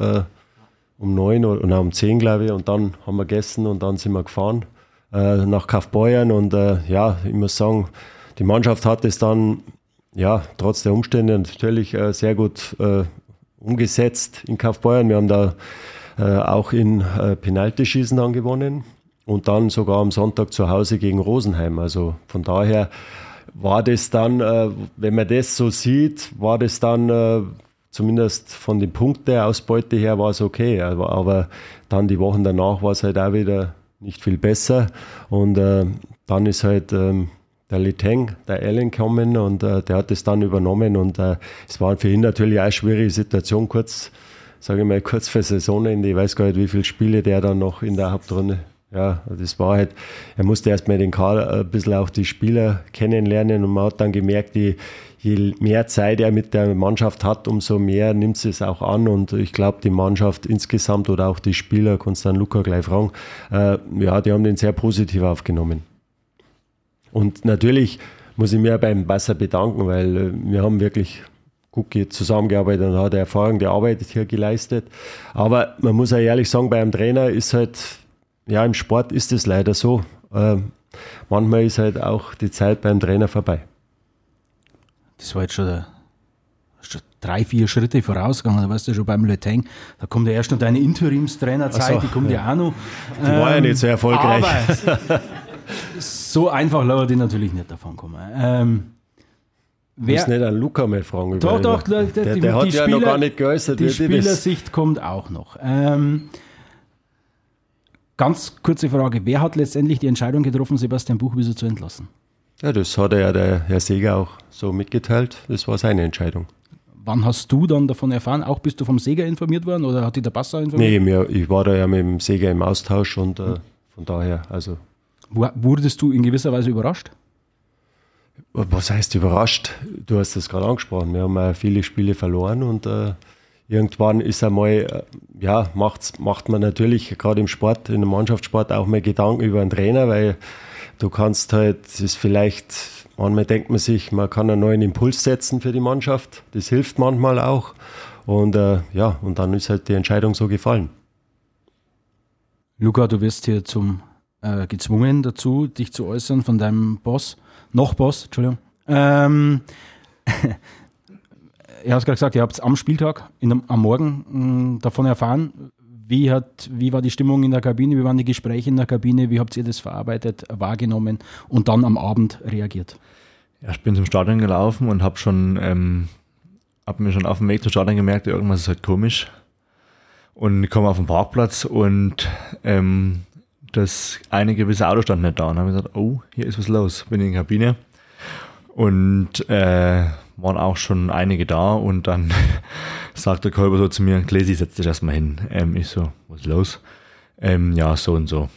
um 9 oder um 10, glaube ich, und dann haben wir gegessen und dann sind wir gefahren nach Kaufbeuren und ich muss sagen, die Mannschaft hat es dann trotz der Umstände natürlich sehr gut umgesetzt in Kaufbeuren. Wir haben da auch in Penaltyschießen dann gewonnen und dann sogar am Sonntag zu Hause gegen Rosenheim. Also von daher war das dann, wenn man das so sieht, war das dann zumindest von den Punkteausbeute her war es okay. Aber dann die Wochen danach war es halt auch wieder nicht viel besser. Und dann ist halt der Letang, der Allen gekommen und der hat das dann übernommen. Und es war für ihn natürlich auch eine schwierige Situation, kurz vor Saisonende. Ich weiß gar nicht, wie viele Spiele der dann noch in der Hauptrunde. Ja, das war halt, er musste erstmal den Kader ein bisschen auch die Spieler kennenlernen und man hat dann gemerkt, je mehr Zeit er mit der Mannschaft hat, umso mehr nimmt sie es auch an und ich glaube, die Mannschaft insgesamt oder auch die Spieler, kannst du dann Luca gleich fragen, die haben den sehr positiv aufgenommen. Und natürlich muss ich mir beim Passer bedanken, weil wir haben wirklich gut zusammengearbeitet und hat hervorragende Arbeit hier geleistet. Aber man muss auch ehrlich sagen, bei einem Trainer ist halt, im Sport ist es leider so. Manchmal ist halt auch die Zeit beim Trainer vorbei. Das war jetzt schon 3-4 Schritte vorausgegangen. Da warst du schon beim Letang. Da kommt ja erst noch deine Interimstrainerzeit, die kommt ja auch noch. Die war ja nicht so erfolgreich. Aber so einfach lauert die natürlich nicht davon kommen. Du musst nicht an Luca mal fragen. Doch, der hat ja noch gar nicht geäußert. Die Spielersicht kommt auch noch. Ganz kurze Frage, wer hat letztendlich die Entscheidung getroffen, Sebastian Buchwieser zu entlassen? Ja, das hat ja der Herr Seeger auch so mitgeteilt. Das war seine Entscheidung. Wann hast du dann davon erfahren? Auch bist du vom Seeger informiert worden oder hat dich der Passau informiert? Nee, ich war da ja mit dem Seeger im Austausch und von daher, also... Wurdest du in gewisser Weise überrascht? Was heißt überrascht? Du hast das gerade angesprochen. Wir haben ja viele Spiele verloren und irgendwann ist einmal, macht man natürlich gerade im Sport, in dem Mannschaftssport auch mal Gedanken über einen Trainer, weil du kannst halt, das ist vielleicht, manchmal denkt man sich, man kann einen neuen Impuls setzen für die Mannschaft. Das hilft manchmal auch. Und und dann ist halt die Entscheidung so gefallen. Luca, du wirst hier gezwungen dazu, dich zu äußern von deinem Boss. Entschuldigung. Ihr habt gerade gesagt, ihr habt am Spieltag, am Morgen davon erfahren. Wie war die Stimmung in der Kabine, wie waren die Gespräche in der Kabine, wie habt ihr das verarbeitet, wahrgenommen und dann am Abend reagiert? Ja, ich bin zum Stadion gelaufen und habe mir schon auf dem Weg zum Stadion gemerkt, irgendwas ist halt komisch. Und ich komme auf den Parkplatz und das eine gewisse Auto stand nicht da. Und dann habe ich gesagt, oh, hier ist was los. Bin in die Kabine und waren auch schon einige da und dann sagt der Kolber so zu mir, Gläsi, setz dich erstmal hin. Ich so, was ist los? Ja, so und so.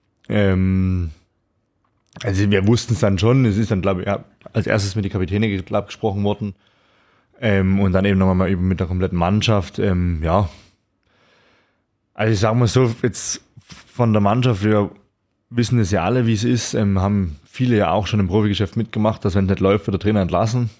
Also wir wussten es dann schon, es ist dann, glaube ich, als erstes mit den Kapitäne gesprochen worden und dann eben nochmal mit der kompletten Mannschaft. Also ich sage mal so, jetzt von der Mannschaft, wir wissen es ja alle, wie es ist, haben viele ja auch schon im Profigeschäft mitgemacht, dass wenn es nicht läuft, wird der Trainer entlassen.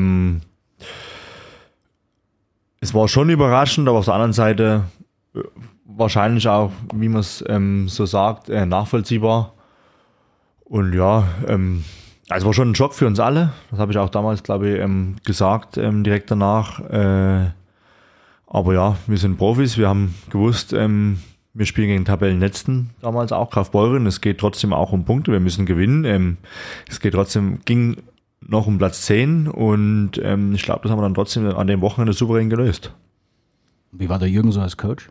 Es war schon überraschend, aber auf der anderen Seite wahrscheinlich auch, wie man es so sagt, nachvollziehbar. Und ja, also war schon ein Schock für uns alle. Das habe ich auch damals, glaube ich, gesagt, direkt danach. Aber ja, wir sind Profis, wir haben gewusst, wir spielen gegen Tabellenletzten, damals auch Kaufbeuren. Es geht trotzdem auch um Punkte, wir müssen gewinnen. Es ging noch um Platz 10 und ich glaube, das haben wir dann trotzdem an dem Wochenende souverän gelöst. Wie war der Jürgen so als Coach?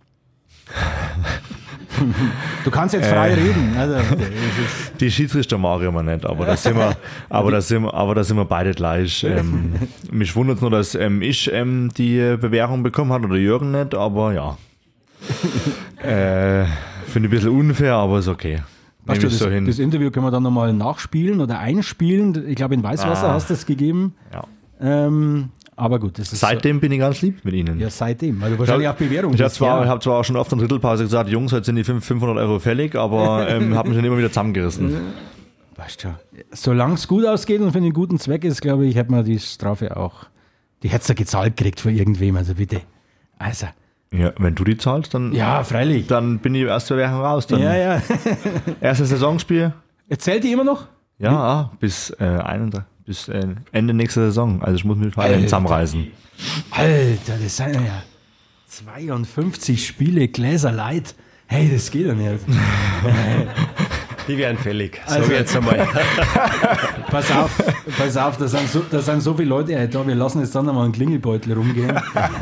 Du kannst jetzt frei reden. Also, die Schiedsrichter mag ich immer nicht, aber da sind wir beide gleich. Mich wundert es nur, dass ich die Bewährung bekommen habe oder Jürgen nicht, aber ja. Finde ich ein bisschen unfair, aber ist okay. Weißt du, das Interview können wir dann nochmal nachspielen oder einspielen. Ich glaube, in Weißwasser hast du es gegeben. Ja. Aber gut. Das ist seitdem bin ich ganz lieb mit Ihnen. Ja, seitdem. Also wahrscheinlich auch Bewährung. Ich habe zwar auch schon oft in der Drittelpause gesagt, Jungs, heute sind die 500 Euro fällig, aber habe mich schon immer wieder zusammengerissen. Weißt du, solange es gut ausgeht und für einen guten Zweck ist, glaube ich, hätte man die Strafe auch, die hätte es gezahlt gekriegt von irgendwem, also bitte. Also. Ja, wenn du die zahlst, dann. Ja, freilich. Dann bin ich erst zur Währung raus. Dann ja. Erstes Saisonspiel. Zählt die immer noch? Ja, bis Ende nächster Saison. Also ich muss mit Vereinen zusammenreisen. Alter, das sind ja 52 Spiele, Gläser Light. Hey, das geht doch nicht. Die wären fällig. Also jetzt einmal. Pass auf, da sind so viele Leute da. Wir lassen jetzt dann einmal einen Klingelbeutel rumgehen.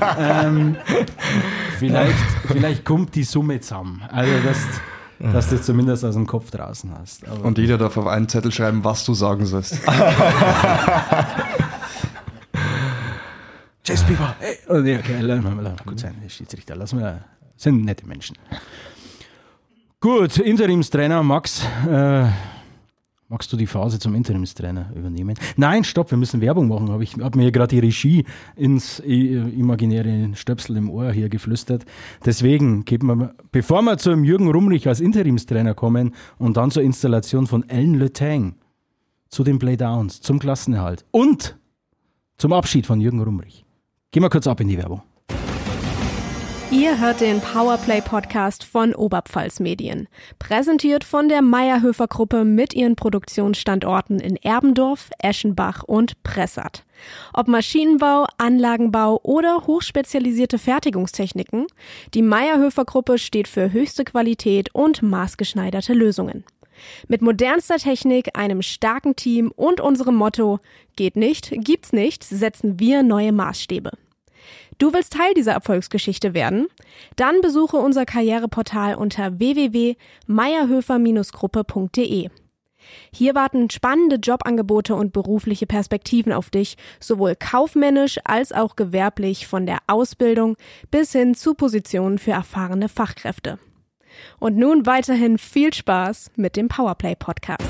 Vielleicht kommt die Summe zusammen. Also, dass du zumindest aus dem Kopf draußen hast. Aber und jeder darf auf einen Zettel schreiben, was du sagen sollst. Jess Bieber, hey. Okay, gut sein, Schiedsrichter, sind nette Menschen. Gut, Interimstrainer Max, magst du die Phase zum Interimstrainer übernehmen? Nein, stopp, wir müssen Werbung machen. Ich habe mir gerade die Regie ins imaginäre Stöpsel im Ohr hier geflüstert. Deswegen, bevor wir zum Jürgen Rumrich als Interimstrainer kommen und dann zur Installation von Ellen Letang, zu den Playdowns, zum Klassenerhalt und zum Abschied von Jürgen Rumrich. Gehen wir kurz ab in die Werbung. Ihr hört den Powerplay-Podcast von Oberpfalz Medien. Präsentiert von der Mayr-Höfer-Gruppe mit ihren Produktionsstandorten in Erbendorf, Eschenbach und Pressath. Ob Maschinenbau, Anlagenbau oder hochspezialisierte Fertigungstechniken, die Mayr-Höfer-Gruppe steht für höchste Qualität und maßgeschneiderte Lösungen. Mit modernster Technik, einem starken Team und unserem Motto "Geht nicht, gibt's nicht" setzen wir neue Maßstäbe. Du willst Teil dieser Erfolgsgeschichte werden? Dann besuche unser Karriereportal unter www.mayerhoefer-gruppe.de. Hier warten spannende Jobangebote und berufliche Perspektiven auf dich, sowohl kaufmännisch als auch gewerblich, von der Ausbildung bis hin zu Positionen für erfahrene Fachkräfte. Und nun weiterhin viel Spaß mit dem Powerplay-Podcast.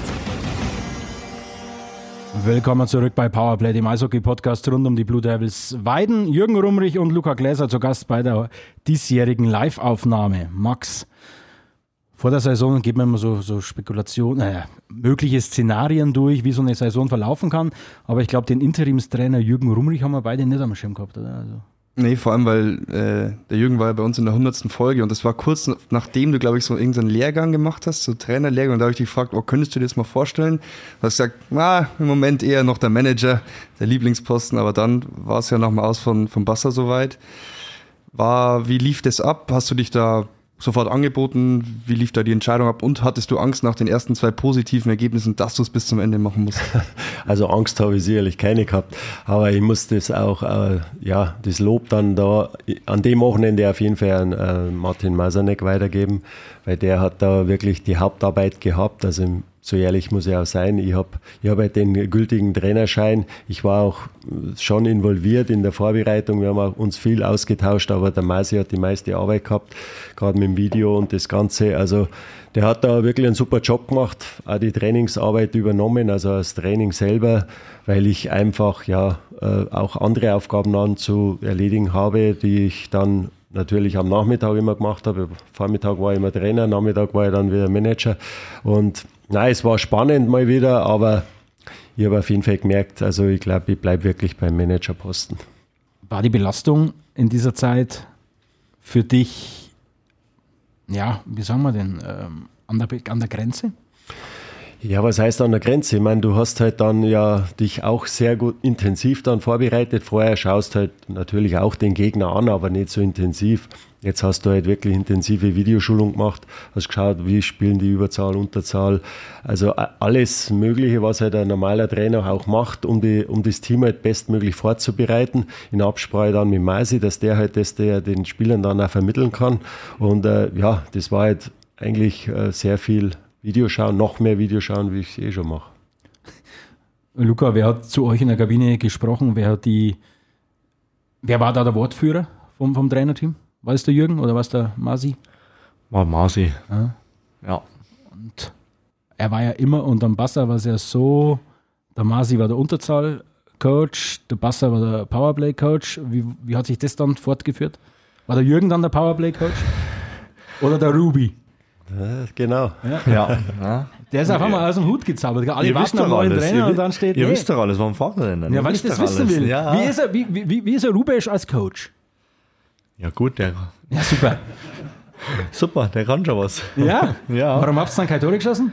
Willkommen zurück bei Powerplay, dem Eishockey-Podcast rund um die Blue Devils Weiden. Jürgen Rumrich und Luca Gläser zu Gast bei der diesjährigen Live-Aufnahme. Max, vor der Saison geht man immer so Spekulationen, mögliche Szenarien durch, wie so eine Saison verlaufen kann. Aber ich glaube, den Interimstrainer Jürgen Rumrich haben wir beide nicht am Schirm gehabt, oder? Also. Nee, vor allem, weil der Jürgen war ja bei uns in der 100. Folge und das war kurz nachdem du, glaube ich, so irgendeinen Lehrgang gemacht hast, so Trainerlehrgang, und da habe ich dich gefragt, könntest du dir das mal vorstellen? Du hast gesagt, im Moment eher noch der Manager, der Lieblingsposten, aber dann war es ja nochmal aus von Bassa soweit. Wie lief das ab? Hast du dich da sofort angeboten? Wie lief da die Entscheidung ab? Und hattest du Angst nach den ersten 2 positiven Ergebnissen, dass du es bis zum Ende machen musst? Also Angst habe ich sicherlich keine gehabt, aber ich muss das auch, das Lob dann da an dem Wochenende auf jeden Fall an Martin Masanek weitergeben, weil der hat da wirklich die Hauptarbeit gehabt. Also so ehrlich muss ich auch sein, ich hab halt den gültigen Trainerschein. Ich war auch schon involviert in der Vorbereitung. Wir haben auch uns viel ausgetauscht, aber der Masi hat die meiste Arbeit gehabt, gerade mit dem Video und das Ganze. Also der hat da wirklich einen super Job gemacht, auch die Trainingsarbeit übernommen, also das Training selber, weil ich einfach auch andere Aufgaben dann zu erledigen habe, die ich dann natürlich am Nachmittag immer gemacht habe. Vormittag war ich immer Trainer, Nachmittag war ich dann wieder Manager. Und es war spannend mal wieder, aber ich habe auf jeden Fall gemerkt, also ich glaube, ich bleibe wirklich beim Managerposten. War die Belastung in dieser Zeit für dich, wie sagen wir denn, an der Grenze? Ja, was heißt an der Grenze? Ich meine, du hast halt dann dich auch sehr gut intensiv dann vorbereitet. Vorher schaust halt natürlich auch den Gegner an, aber nicht so intensiv. Jetzt hast du halt wirklich intensive Videoschulung gemacht, hast geschaut, wie spielen die Überzahl, Unterzahl. Also alles Mögliche, was halt ein normaler Trainer auch macht, um das Team halt bestmöglich vorzubereiten. In Absprache dann mit Masi, dass der halt der den Spielern dann auch vermitteln kann. Und das war halt eigentlich sehr viel Videoschauen, noch mehr Videoschauen, wie ich es schon mache. Luca, wer hat zu euch in der Kabine gesprochen? Wer war da der Wortführer vom Trainerteam? War es der Jürgen oder war es der Masi? War Masi. Ja. Und er war ja immer unterm Bassa, war es ja so, der Masi war der Unterzahl-Coach, der Bassa war der Powerplay-Coach. Wie hat sich das dann fortgeführt? War der Jürgen dann der Powerplay-Coach? Oder der Ruby? Genau. Ja. Der ist auf einmal aus dem Hut gezaubert. Alle warten am neuen Trainer und dann steht Ihr wisst doch alles, warum fragt ihr denn dann? Ja, weil ich das wissen will. Ja. Wie ist er Rubesch als Coach? Ja gut, Ja, super. Super, der kann schon was. Ja? Ja. Warum habt ihr dann keine Tore geschossen?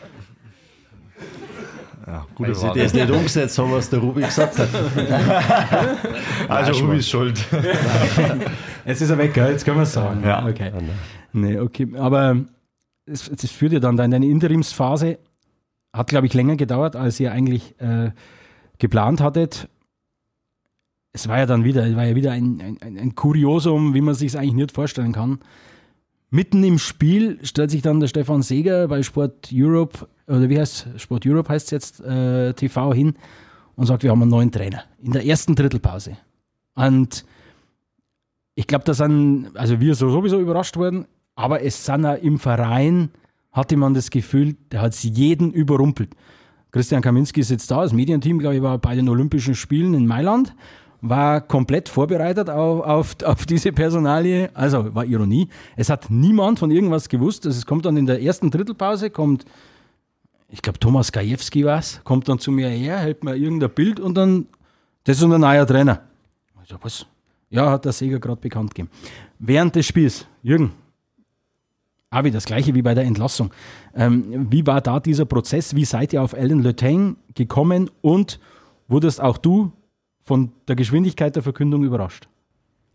Ja, gute Weil sie das nicht umgesetzt haben, was der Ruby gesagt hat. Also Ruby ist schuld. Jetzt ist er weg, gell? Jetzt können wir es sagen. Ja. Okay. Nee, okay. Aber es führt ja dann deine Interimsphase, hat, glaube ich, länger gedauert, als ihr eigentlich geplant hattet. Es war ja wieder ein Kuriosum, wie man sich es eigentlich nicht vorstellen kann. Mitten im Spiel stellt sich dann der Stefan Seger bei Sport Europe, oder wie heißt Sport Europe heißt es jetzt, TV hin und sagt, wir haben einen neuen Trainer. In der ersten Drittelpause. Und ich glaube, wir sind sowieso überrascht worden, aber es sind auch im Verein, hatte man das Gefühl, der hat jeden überrumpelt. Christian Kaminski ist jetzt da, das Medienteam, glaube ich, war bei den Olympischen Spielen in Mailand, war komplett vorbereitet auf diese Personalie, also war Ironie. Es hat niemand von irgendwas gewusst, also es kommt dann in der ersten Drittelpause, ich glaube Thomas Gajewski kommt dann zu mir her, hält mir irgendein Bild und dann, das ist unser neuer Trainer. Ich sag, was? Ja, hat der Seger gerade bekannt gegeben. Während des Spiels, Jürgen, wie das Gleiche wie bei der Entlassung. Wie war da dieser Prozess? Wie seid ihr auf Alain Letang gekommen und wurdest auch du von der Geschwindigkeit der Verkündung überrascht?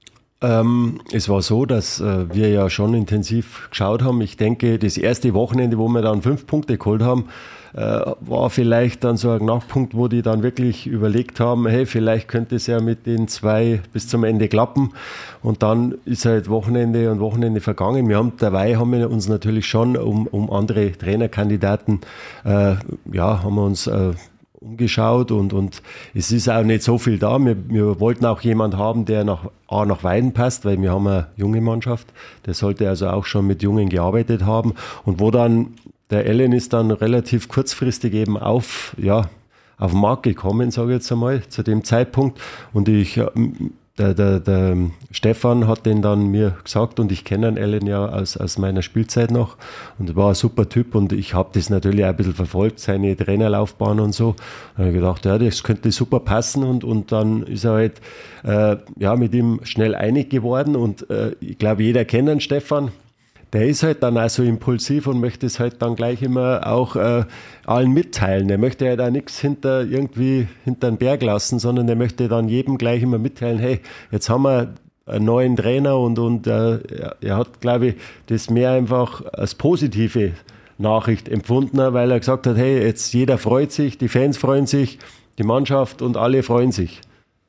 Es war so, dass wir ja schon intensiv geschaut haben. Ich denke, das erste Wochenende, wo wir dann 5 Punkte geholt haben, war vielleicht dann so ein Knackpunkt, wo die dann wirklich überlegt haben, hey, vielleicht könnte es ja mit den 2 bis zum Ende klappen. Und dann ist halt Wochenende vergangen. Dabei haben wir uns natürlich schon um andere Trainerkandidaten, haben wir uns umgeschaut und es ist auch nicht so viel da. Wir wollten auch jemanden haben, der nach Weiden passt, weil wir haben eine junge Mannschaft. Der sollte also auch schon mit Jungen gearbeitet haben. Und wo dann der Allen ist dann relativ kurzfristig eben auf den Markt gekommen, sage ich jetzt einmal, zu dem Zeitpunkt. Und der Stefan hat den dann mir gesagt und ich kenne den Allen ja aus meiner Spielzeit noch und war ein super Typ und ich habe das natürlich auch ein bisschen verfolgt, seine Trainerlaufbahn und so. Da habe ich gedacht, ja, das könnte super passen und dann ist er halt mit ihm schnell einig geworden und ich glaube, jeder kennt den Stefan. Der ist halt dann auch so impulsiv und möchte es halt dann gleich immer auch allen mitteilen. Der möchte ja da nichts hinter den Berg lassen, sondern der möchte dann jedem gleich immer mitteilen, hey, jetzt haben wir einen neuen Trainer und er hat, glaube ich, das mehr einfach als positive Nachricht empfunden, weil er gesagt hat, hey, jetzt jeder freut sich, die Fans freuen sich, die Mannschaft und alle freuen sich.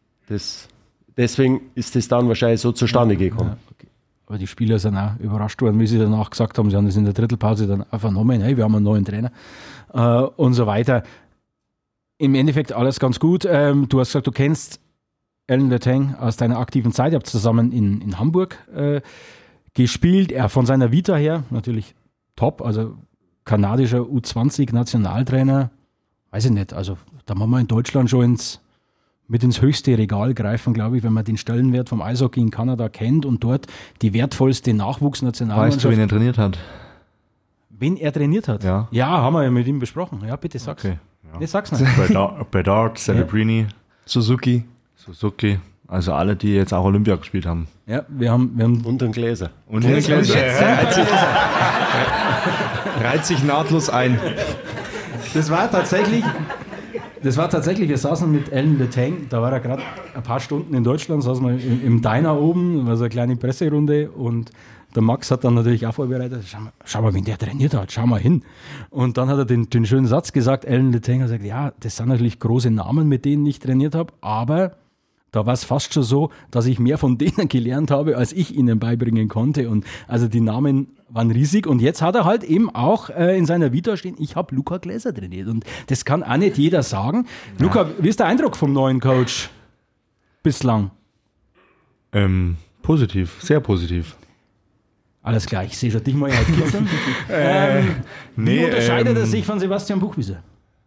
Deswegen ist das dann wahrscheinlich so zustande gekommen. Ja, okay. Aber die Spieler sind auch überrascht worden, wie sie danach gesagt haben, sie haben das in der Drittelpause dann auch vernommen, hey, wir haben einen neuen Trainer und so weiter. Im Endeffekt alles ganz gut. Du hast gesagt, du kennst Allen Letang aus deiner aktiven Zeit, ihr habt zusammen in Hamburg gespielt. Er von seiner Vita her natürlich top, also kanadischer U20-Nationaltrainer, weiß ich nicht, also da muss man in Deutschland schon mit ins höchste Regal greifen, glaube ich, wenn man den Stellenwert vom Eishockey in Kanada kennt und dort die wertvollste Nachwuchsnationalmannschaft. Weißt du, wen er trainiert hat? Wen er trainiert hat? Ja. Ja, haben wir ja mit ihm besprochen. Ja, bitte sag's. Okay. Ja. Nee, sag's nicht. Bedard, Celebrini, Suzuki, also alle, die jetzt auch Olympia gespielt haben. Ja, wir haben und den Gläser. Und den Gläser. reiht sich nahtlos ein. Das war tatsächlich, wir saßen mit Allen Letang, da war er gerade ein paar Stunden in Deutschland, saßen wir im Diner oben, war so eine kleine Presserunde und der Max hat dann natürlich auch vorbereitet, schau mal, wen der trainiert hat, schau mal hin. Und dann hat er den schönen Satz gesagt, Allen Letang hat gesagt, ja, das sind natürlich große Namen, mit denen ich trainiert habe, aber da war es fast schon so, dass ich mehr von denen gelernt habe, als ich ihnen beibringen konnte. Und also die Namen waren riesig. Und jetzt hat er halt eben auch in seiner Vita stehen, ich habe Luca Gläser trainiert. Und das kann auch nicht jeder sagen. Ja. Luca, wie ist der Eindruck vom neuen Coach bislang? Positiv, sehr positiv. Alles klar, ich sehe schon dich mal kitzeln. Wie unterscheidet er sich von Sebastian Buchwieser?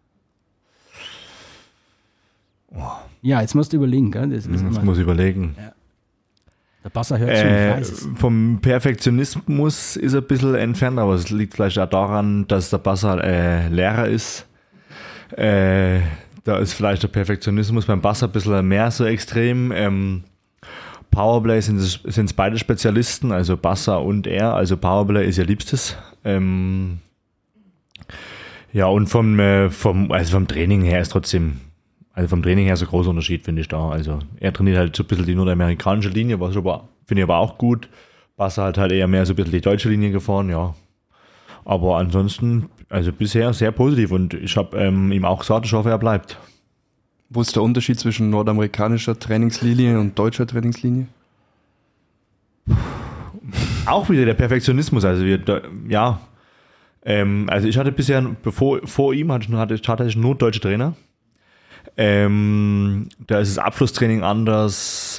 Ja, jetzt musst du überlegen, gell? Ich muss überlegen. Ja. Der Basser hört zu, ich weiß es. Vom Perfektionismus ist er ein bisschen entfernt, aber es liegt vielleicht auch daran, dass der Basser Lehrer ist. Da ist vielleicht der Perfektionismus beim Basser ein bisschen mehr so extrem. Powerplay sind es beide Spezialisten, also Basser und er. Also Powerplay ist ihr Liebstes. Ja, und vom Training her ist trotzdem... Also vom Training her so ein großer Unterschied, finde ich da. Also er trainiert halt so ein bisschen die nordamerikanische Linie, was finde ich aber auch gut. Basser hat halt eher mehr so ein bisschen die deutsche Linie gefahren, ja. Aber ansonsten, also bisher sehr positiv und ich habe ihm auch gesagt, ich hoffe, er bleibt. Wo ist der Unterschied zwischen nordamerikanischer Trainingslinie und deutscher Trainingslinie? Auch wieder der Perfektionismus, also also ich hatte bisher, vor ihm hatte ich nur deutsche Trainer. Da ist das Abschlusstraining anders,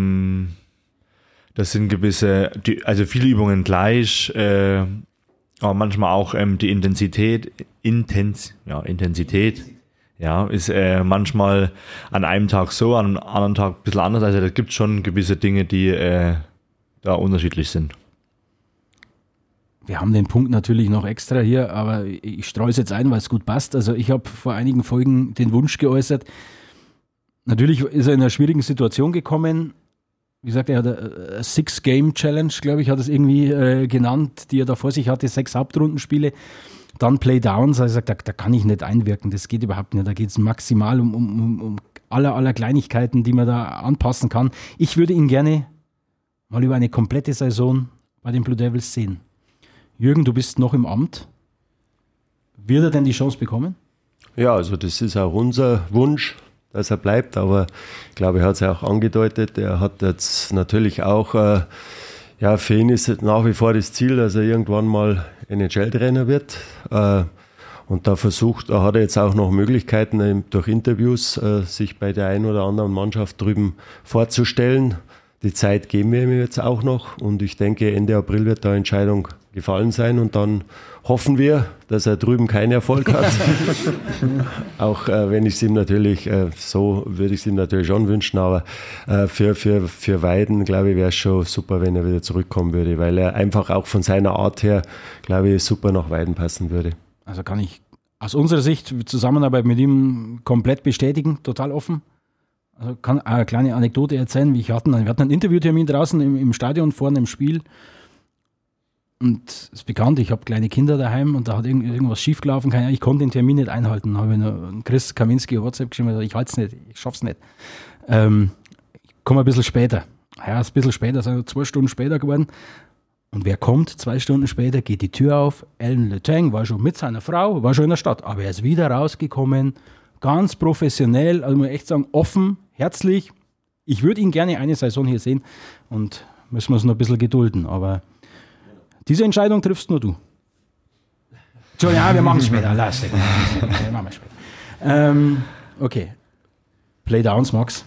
das sind also viele Übungen gleich, aber manchmal auch die Intensität ist manchmal an einem Tag so, an einem anderen Tag ein bisschen anders, also da gibt es schon gewisse Dinge, die da unterschiedlich sind. Wir haben den Punkt natürlich noch extra hier, aber ich streue es jetzt ein, weil es gut passt. Also ich habe vor einigen Folgen den Wunsch geäußert. Natürlich ist er in einer schwierigen Situation gekommen. Wie gesagt, er hat eine 6-Game-Challenge, glaube ich, hat es irgendwie genannt, die er da vor sich hatte, 6 Hauptrundenspiele. Dann Playdowns. Also er sagt, da kann ich nicht einwirken, das geht überhaupt nicht. Da geht es maximal um aller Kleinigkeiten, die man da anpassen kann. Ich würde ihn gerne mal über eine komplette Saison bei den Blue Devils sehen. Jürgen, du bist noch im Amt. Wird er denn die Chance bekommen? Ja, also das ist auch unser Wunsch, dass er bleibt, aber ich glaube, er hat es ja auch angedeutet, er hat jetzt natürlich auch, für ihn ist nach wie vor das Ziel, dass er irgendwann mal NHL-Trainer wird, und da hat er jetzt auch noch Möglichkeiten, durch Interviews sich bei der einen oder anderen Mannschaft drüben vorzustellen. Die Zeit geben wir ihm jetzt auch noch und ich denke, Ende April wird da Entscheidung gefallen sein und dann hoffen wir, dass er drüben keinen Erfolg hat. Auch wenn ich es ihm natürlich, so würde ich es ihm natürlich schon wünschen, aber für Weiden, glaube ich, wäre es schon super, wenn er wieder zurückkommen würde, weil er einfach auch von seiner Art her, glaube ich, super nach Weiden passen würde. Also kann ich aus unserer Sicht die Zusammenarbeit mit ihm komplett bestätigen, total offen. Also kann eine kleine Anekdote erzählen, wir hatten einen Interviewtermin draußen im Stadion vorne im Spiel. Und es ist bekannt, ich habe kleine Kinder daheim und da hat irgendwas schiefgelaufen. Ich konnte den Termin nicht einhalten. Da habe ich noch Chris Kaminski WhatsApp geschrieben, also ich halte es nicht, ich schaffe es nicht. Ich komme ein bisschen später. Ja, ist ein bisschen später, es ist 2 Stunden später geworden. Und wer kommt 2 Stunden später, geht die Tür auf. Alan Letang war schon mit seiner Frau, war schon in der Stadt. Aber er ist wieder rausgekommen, ganz professionell, also muss ich echt sagen, offen, herzlich. Ich würde ihn gerne eine Saison hier sehen und müssen wir uns noch ein bisschen gedulden. Aber diese Entscheidung triffst nur du. Entschuldigung, ja, wir machen es später. Lass, wir machen es später. Okay. Playdowns, Max.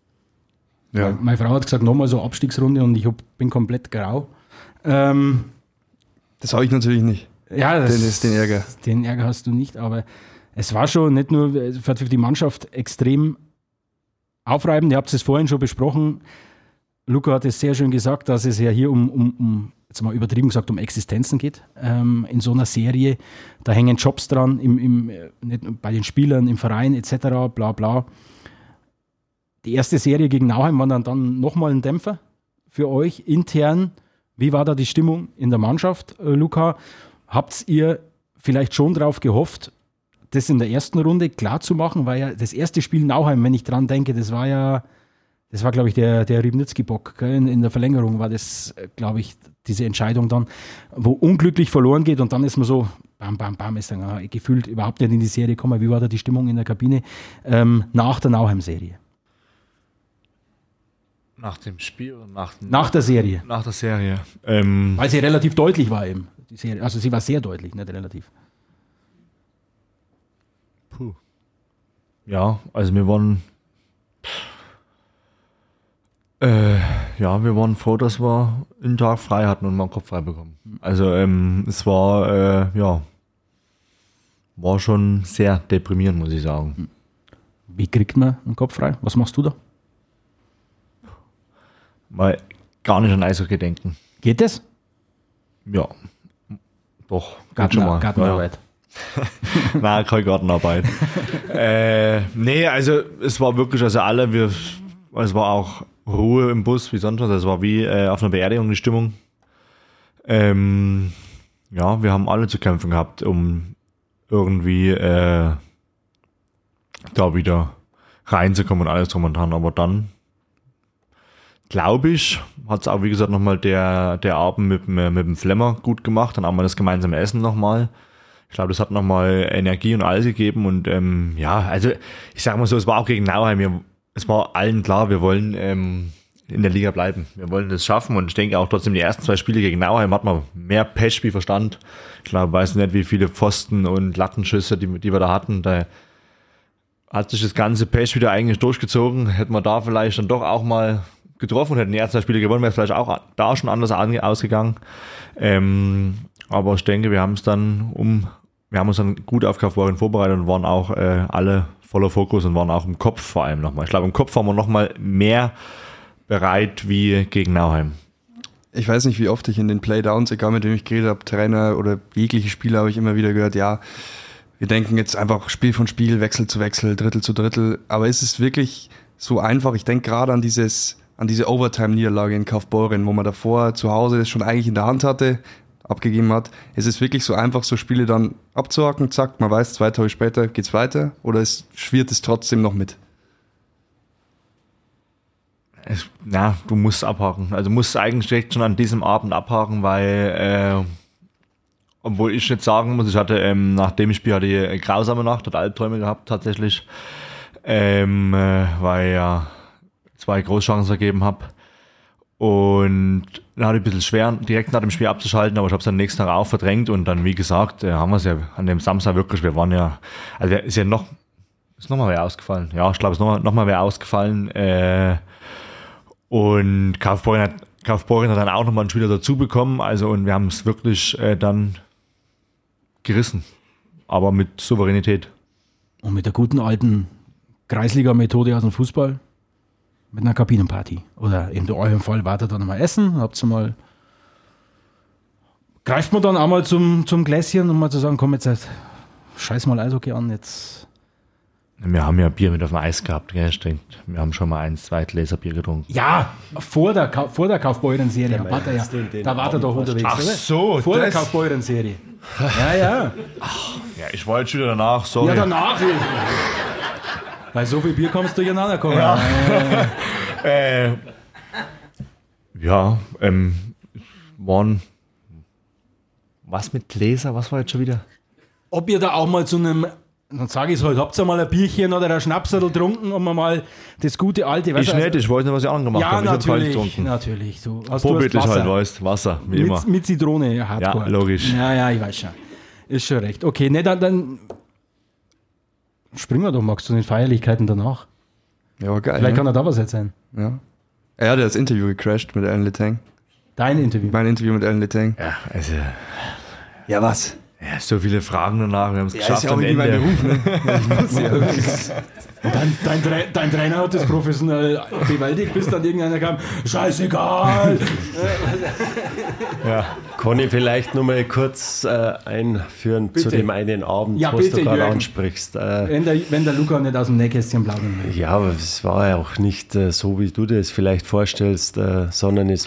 Ja. Meine Frau hat gesagt, nochmal so Abstiegsrunde und ich bin komplett grau. Das habe ich natürlich nicht. Ja, den Ärger. Den Ärger hast du nicht, aber es war schon nicht nur für die Mannschaft extrem aufreibend. Ihr habt es vorhin schon besprochen. Luca hat es sehr schön gesagt, dass es ja hier um jetzt mal übertrieben gesagt, um Existenzen geht. In so einer Serie, da hängen Jobs dran, nicht bei den Spielern, im Verein etc., bla bla. Die erste Serie gegen Nauheim war dann nochmal ein Dämpfer für euch intern. Wie war da die Stimmung in der Mannschaft, Luca? Habt ihr vielleicht schon darauf gehofft, das in der ersten Runde klar zu machen? Weil ja das erste Spiel Nauheim, wenn ich dran denke, das war, glaube ich, der Ribnitzky-Bock. In der Verlängerung war das, glaube ich, diese Entscheidung dann, wo unglücklich verloren geht und dann ist man so, bam, bam, bam, ist dann gefühlt überhaupt nicht in die Serie gekommen. Wie war da die Stimmung in der Kabine nach der Nauheim-Serie? Nach dem Spiel oder nach der Serie? Nach der Serie. Weil sie relativ deutlich war eben, die Serie. Also sie war sehr deutlich, nicht relativ. Puh. Ja, also wir waren wir waren froh, dass wir einen Tag frei hatten und mal einen Kopf frei bekommen. Also es war war schon sehr deprimierend, muss ich sagen. Wie kriegt man einen Kopf frei? Was machst du da? Mal gar nicht an Eishockey denken. Geht das? Ja, doch. Gartenarbeit. Ja. Nein, keine Gartenarbeit. Nee, also es war wirklich, es war auch Ruhe im Bus, wie sonst was. Es war wie auf einer Beerdigung die Stimmung. Wir haben alle zu kämpfen gehabt, um irgendwie da wieder reinzukommen und alles drum und dran. Aber dann, glaube ich, hat es auch, wie gesagt, nochmal der Abend mit dem Flemmer gut gemacht. Dann haben wir das gemeinsame Essen nochmal. Ich glaube, das hat nochmal Energie und alles gegeben. Und also ich sage mal so, es war auch gegen Nauheim. Es war allen klar, wir wollen in der Liga bleiben. Wir wollen das schaffen. Und ich denke auch trotzdem, die ersten 2 Spiele gegen Nauheim hat man mehr Pech wie Verstand. Ich glaube, weiß nicht, wie viele Pfosten und Lattenschüsse, die wir da hatten. Da hat sich das ganze Pech wieder eigentlich durchgezogen. Hätten wir da vielleicht dann doch auch mal getroffen und hätten die ersten 2 Spiele gewonnen, wäre es vielleicht auch da schon anders ausgegangen. Aber ich denke, wir haben uns dann gut auf Kaufbeuren vorbereitet und waren auch alle voller Fokus und waren auch im Kopf vor allem nochmal. Ich glaube, im Kopf waren wir nochmal mehr bereit wie gegen Nauheim. Ich weiß nicht, wie oft ich in den Playdowns, egal mit wem ich geredet habe, Trainer oder jegliche Spieler, habe ich immer wieder gehört, ja, wir denken jetzt einfach Spiel von Spiel, Wechsel zu Wechsel, Drittel zu Drittel. Aber ist es wirklich so einfach? Ich denke gerade an diese Overtime-Niederlage in Kaufbeuren, wo man davor zu Hause das schon eigentlich in der Hand hatte, abgegeben hat. Ist es wirklich so einfach, so Spiele dann abzuhaken, zack, man weiß, 2 Tage später geht's weiter, oder schwirrt es trotzdem noch mit? Du musst abhaken. Also du musst eigentlich direkt schon an diesem Abend abhaken, weil obwohl ich nicht sagen muss, ich hatte nach dem Spiel hatte ich eine grausame Nacht, hatte Albträume gehabt tatsächlich, weil ich ja 2 Großchancen ergeben habe. Und dann hatte ich ein bisschen schwer, direkt nach dem Spiel abzuschalten, aber ich habe es am nächsten Tag auch verdrängt und dann, wie gesagt, haben wir es ja an dem Samstag wirklich, wir waren ja, also ist noch mal wer ausgefallen. Ja, ich glaube, es ist noch mal wer ausgefallen. Und Kaufbeuren hat dann auch noch mal einen Spieler dazu bekommen, also und wir haben es wirklich dann gerissen, aber mit Souveränität. Und mit der guten alten Kreisliga-Methode aus dem Fußball? Mit einer Kabinenparty. Oder in eurem Fall wartet dann mal essen, greift man dann auch mal zum Gläschen, um mal zu sagen, komm jetzt, scheiß mal Eishockey an, jetzt. Wir haben ja Bier mit auf dem Eis gehabt, gell, stimmt. Wir haben schon mal 1-2 Gläser Bier getrunken. Ja, vor der Kaufbeuren-Serie. Da war er doch unterwegs, Ach so, vor der Kaufbeuren-Serie. Ja. Ja, ich war jetzt wieder danach, sorry. Ja, danach. Weil so viel Bier kommst du durcheinander kommen. Ja, waren was mit Gläser? Was war jetzt schon wieder? Ob ihr da auch mal zu einem, dann sage ich es halt, habt ihr mal ein Bierchen oder ein Schnapsel getrunken, um mal das gute alte... Ich nicht, ich wollte nicht, was ich angemacht habe. Ja, ich getrunken. natürlich. Du vorbildlich halt, weißt, Wasser, wie immer. Mit Zitrone, Hardcore. Ja, logisch. Ja, ich weiß schon. Ist schon recht. Okay, ne, dann springen wir doch, magst du den Feierlichkeiten danach? Ja, geil. Vielleicht kann er da was erzählen. Ja. Er hat ja das Interview gecrashed mit Alan Letang. Dein Interview? Mein Interview mit Alan Letang. Ja, also... Ja, was? Ja, so viele Fragen danach, wir haben es geschafft. Ist ja auch irgendwie mein Beruf, ne? Und dein Trainer hat das professionell bewältigt, bis dann irgendeiner kam, scheißegal. Ja. Conny, vielleicht nur mal kurz einführen bitte. Zu dem einen Abend, ja, was bitte, du gerade Jürgen. ansprichst. Wenn der Luca nicht aus dem Nähkästchen plaudern will. Ja, aber es war ja auch nicht so, wie du dir es vielleicht vorstellst, sondern es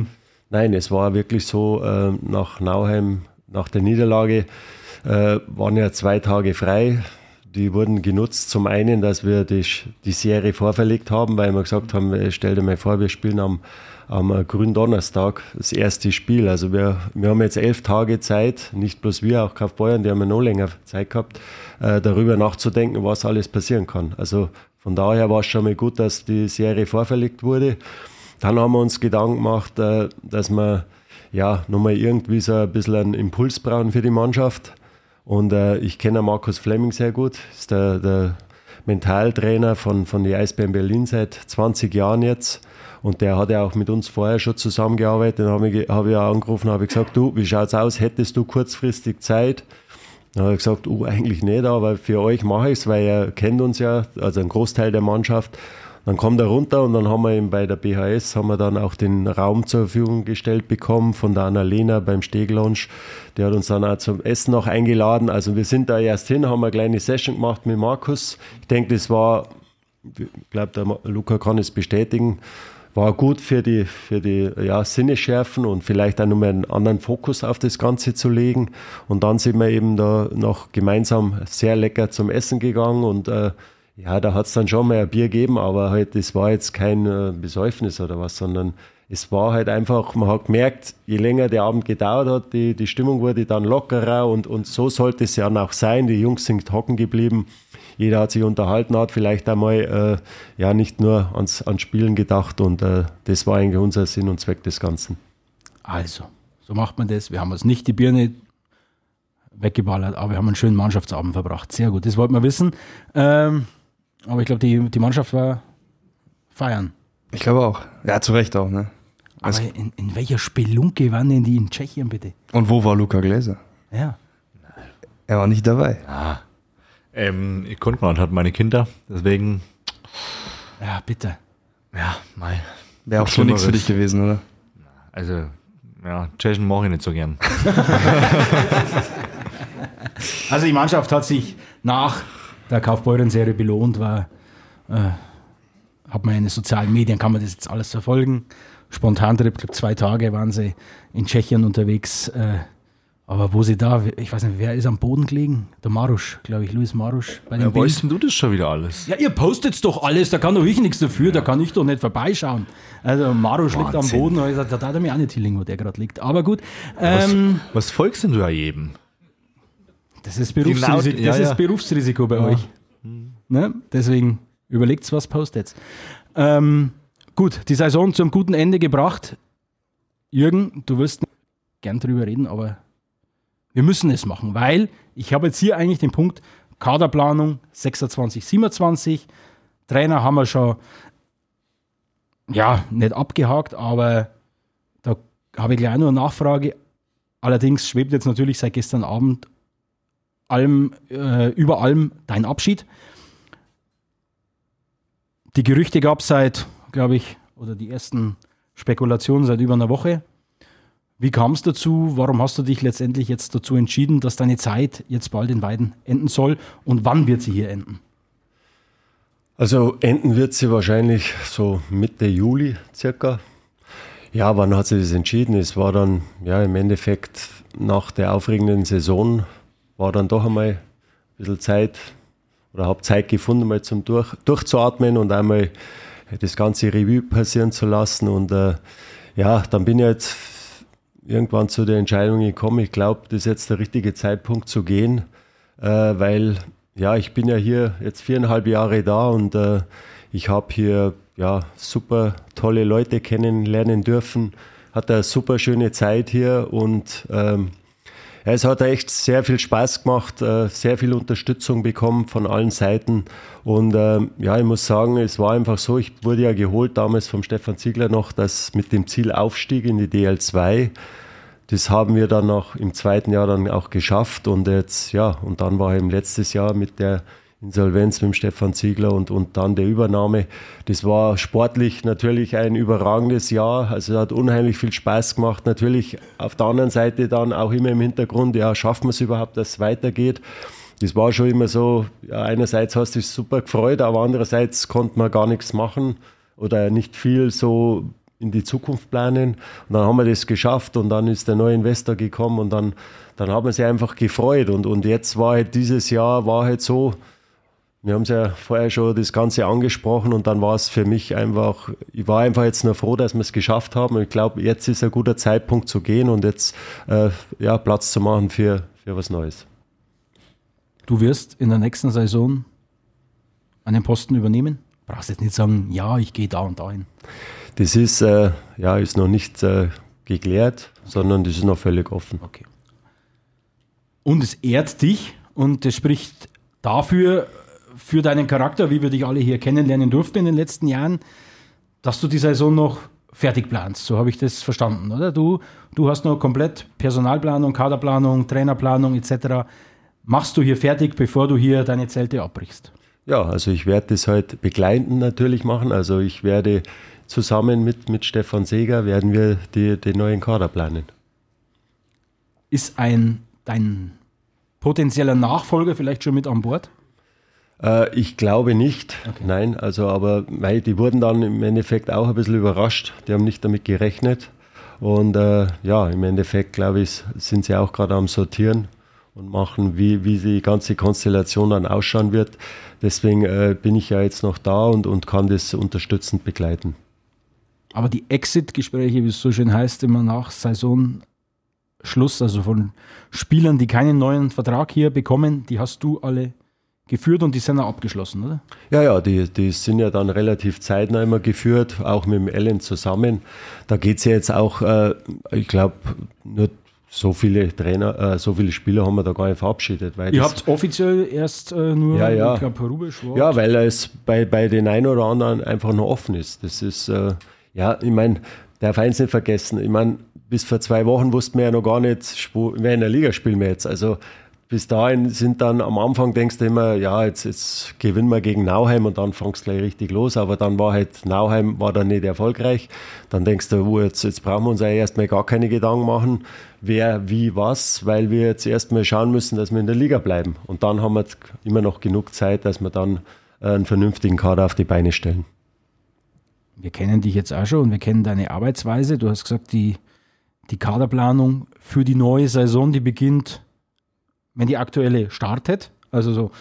war wirklich so, nach Nauheim, nach der Niederlage, waren ja 2 Tage frei. Die wurden genutzt, zum einen, dass wir die Serie vorverlegt haben, weil wir gesagt haben, stell dir mal vor, wir spielen am Gründonnerstag das erste Spiel. Also wir haben jetzt 11 Tage Zeit, nicht bloß wir, auch Kaufbeuren, die haben ja noch länger Zeit gehabt, darüber nachzudenken, was alles passieren kann. Also von daher war es schon mal gut, dass die Serie vorverlegt wurde. Dann haben wir uns Gedanken gemacht, dass wir nochmal irgendwie so ein bisschen einen Impuls brauchen für die Mannschaft. Und ich kenne Markus Fleming sehr gut, ist der Mentaltrainer von den Eisbären Berlin seit 20 Jahren jetzt. Und der hat ja auch mit uns vorher schon zusammengearbeitet. Dann habe ich angerufen und habe gesagt, du, wie schaut's aus, hättest du kurzfristig Zeit? Dann habe ich gesagt, eigentlich nicht, aber für euch mache ich es, weil er kennt uns ja, also ein Großteil der Mannschaft. Dann kommt er runter und dann haben wir ihm bei der BHS dann auch den Raum zur Verfügung gestellt bekommen von der Annalena beim Steglunch. Der hat uns dann auch zum Essen noch eingeladen. Also wir sind da erst hin, haben eine kleine Session gemacht mit Markus. Ich denke, das war, ich glaube, der Luca kann es bestätigen, war gut für die Sinnesschärfen und vielleicht auch nochmal einen anderen Fokus auf das Ganze zu legen. Und dann sind wir eben da noch gemeinsam sehr lecker zum Essen gegangen und da hat es dann schon mal ein Bier gegeben, aber halt, das war jetzt kein Besäufnis oder was, sondern es war halt einfach, man hat gemerkt, je länger der Abend gedauert hat, die Stimmung wurde dann lockerer und so sollte es ja auch sein. Die Jungs sind hocken geblieben, jeder hat sich unterhalten, hat vielleicht einmal nicht nur ans Spielen gedacht und das war eigentlich unser Sinn und Zweck des Ganzen. Also, so macht man das. Wir haben uns nicht die Birne weggeballert, aber wir haben einen schönen Mannschaftsabend verbracht. Sehr gut, das wollten wir wissen. Aber ich glaube, die Mannschaft war feiern. Ich glaube auch. Ja, zu Recht auch, ne? Aber in welcher Spelunke waren denn die in Tschechien, bitte? Und wo war Luca Gläser? Ja. Er war nicht dabei. Ich konnte mal und hatte meine Kinder, deswegen... Ja, bitte. Ja, mei. Wäre auch schon nichts für dich gewesen, oder? Also, ja, Tschechen mache ich nicht so gern. Also die Mannschaft hat sich nach der Kaufbeuren-Serie belohnt, hat man in den sozialen Medien, kann man das jetzt alles verfolgen. Spontantrip, ich glaube 2 Tage waren sie in Tschechien unterwegs, Aber wo sie da, ich weiß nicht, wer ist am Boden gelegen? Der Marusch, glaube ich, Luis Marusch. Bei dem weißt denn du das schon wieder alles? Ja, ihr postet's doch alles, da kann doch ich nichts dafür, da kann ich doch nicht vorbeischauen. Also Marusch liegt am Boden, und ich sage, da darf er mir auch nicht hinlegen, wo der gerade liegt. Aber gut. Was folgst denn du da jedem? Das ist Berufsrisiko, ist Berufsrisiko bei euch. Ne? Deswegen überlegt's, was postet's. Gut, die Saison zum guten Ende gebracht. Jürgen, du wirst gern drüber reden, aber wir müssen es machen, weil ich habe jetzt hier eigentlich den Punkt Kaderplanung 26, 27. Trainer haben wir schon, ja, nicht abgehakt, aber da habe ich gleich nur eine Nachfrage. Allerdings schwebt jetzt natürlich seit gestern Abend über allem dein Abschied. Die Gerüchte gab es seit, glaube ich, oder die ersten Spekulationen seit über einer Woche. Wie kam es dazu? Warum hast du dich letztendlich jetzt dazu entschieden, dass deine Zeit jetzt bald in Weiden enden soll? Und wann wird sie hier enden? Also enden wird sie wahrscheinlich so Mitte Juli circa. Ja, wann hat sie das entschieden? Es war dann ja im Endeffekt nach der aufregenden Saison war dann doch einmal ein bisschen Zeit oder habe Zeit gefunden, mal zum durchzuatmen und einmal das ganze Revue passieren zu lassen. Und ja, dann bin ich jetzt irgendwann zu der Entscheidung gekommen, ich glaube, das ist jetzt der richtige Zeitpunkt zu gehen, weil ja, ich bin ja hier jetzt 4,5 Jahre da und ich habe hier ja super tolle Leute kennenlernen dürfen, hatte eine super schöne Zeit hier und es hat echt sehr viel Spaß gemacht, sehr viel Unterstützung bekommen von allen Seiten und ja, ich muss sagen, es war einfach so, ich wurde ja geholt damals vom Stefan Ziegler noch, dass mit dem Ziel Aufstieg in die DL2, das haben wir dann noch im zweiten Jahr dann auch geschafft und jetzt, ja, und dann war eben letztes Jahr mit der Insolvenz mit dem Stefan Ziegler und dann der Übernahme. Das war sportlich natürlich ein überragendes Jahr. Also es hat unheimlich viel Spaß gemacht. Natürlich auf der anderen Seite dann auch immer im Hintergrund, ja, schaffen wir es überhaupt, dass es weitergeht. Das war schon immer so, ja, einerseits hast du dich super gefreut, aber andererseits konnte man gar nichts machen oder nicht viel so in die Zukunft planen. Und dann haben wir das geschafft und dann ist der neue Investor gekommen und dann haben wir sich einfach gefreut. Und jetzt war halt dieses Jahr, war halt so, wir haben es ja vorher schon das Ganze angesprochen und dann war es für mich einfach, ich war einfach jetzt nur froh, dass wir es geschafft haben und ich glaube, jetzt ist ein guter Zeitpunkt zu gehen und jetzt ja, Platz zu machen für was Neues. Du wirst in der nächsten Saison einen Posten übernehmen? Brauchst jetzt nicht sagen, ja, ich gehe da und da hin. Das ist, ja, ist noch nicht geklärt, sondern das ist noch völlig offen. Okay. Und es ehrt dich und es spricht dafür, für deinen Charakter, wie wir dich alle hier kennenlernen durften in den letzten Jahren, dass du die Saison noch fertig planst. So habe ich das verstanden, oder? Du hast noch komplett Personalplanung, Kaderplanung, Trainerplanung etc. Machst du hier fertig, bevor du hier deine Zelte abbrichst? Ja, also ich werde das halt begleitend natürlich machen. Also ich werde zusammen mit Stefan Seeger werden wir den neuen Kader planen. Ist dein potenzieller Nachfolger vielleicht schon mit an Bord? Ich glaube nicht, okay. Nein, also aber die wurden dann im Endeffekt auch ein bisschen überrascht, die haben nicht damit gerechnet und ja, im Endeffekt glaube ich, sind sie auch gerade am Sortieren und machen, wie die ganze Konstellation dann ausschauen wird, deswegen bin ich ja jetzt noch da und kann das unterstützend begleiten. Aber die Exit-Gespräche, wie es so schön heißt, immer nach Saisonschluss, also von Spielern, die keinen neuen Vertrag hier bekommen, die hast du alle geführt und die sind auch abgeschlossen, oder? Ja, die sind ja dann relativ zeitnah immer geführt, auch mit dem Ellen zusammen. Da geht es ja jetzt auch, ich glaube, nur so viele Trainer, so viele Spieler haben wir da gar nicht verabschiedet. Weil ihr habt offiziell erst nur, ja. Ich glaube, Rubisch war. Ja, weil es bei den einen oder anderen einfach noch offen ist. Das ist, ja, ich meine, darf eins nicht vergessen, ich meine, bis vor 2 Wochen wussten wir ja noch gar nicht, wer in der Liga spielen wir jetzt. Also bis dahin sind dann am Anfang, denkst du immer, ja, jetzt gewinnen wir gegen Nauheim und dann fängst du gleich richtig los. Aber dann war halt, Nauheim war dann nicht erfolgreich. Dann denkst du, jetzt brauchen wir uns ja erstmal gar keine Gedanken machen, wer, wie, was, weil wir jetzt erstmal schauen müssen, dass wir in der Liga bleiben. Und dann haben wir immer noch genug Zeit, dass wir dann einen vernünftigen Kader auf die Beine stellen. Wir kennen dich jetzt auch schon und wir kennen deine Arbeitsweise. Du hast gesagt, die die Kaderplanung für die neue Saison, die beginnt, wenn die aktuelle startet, also so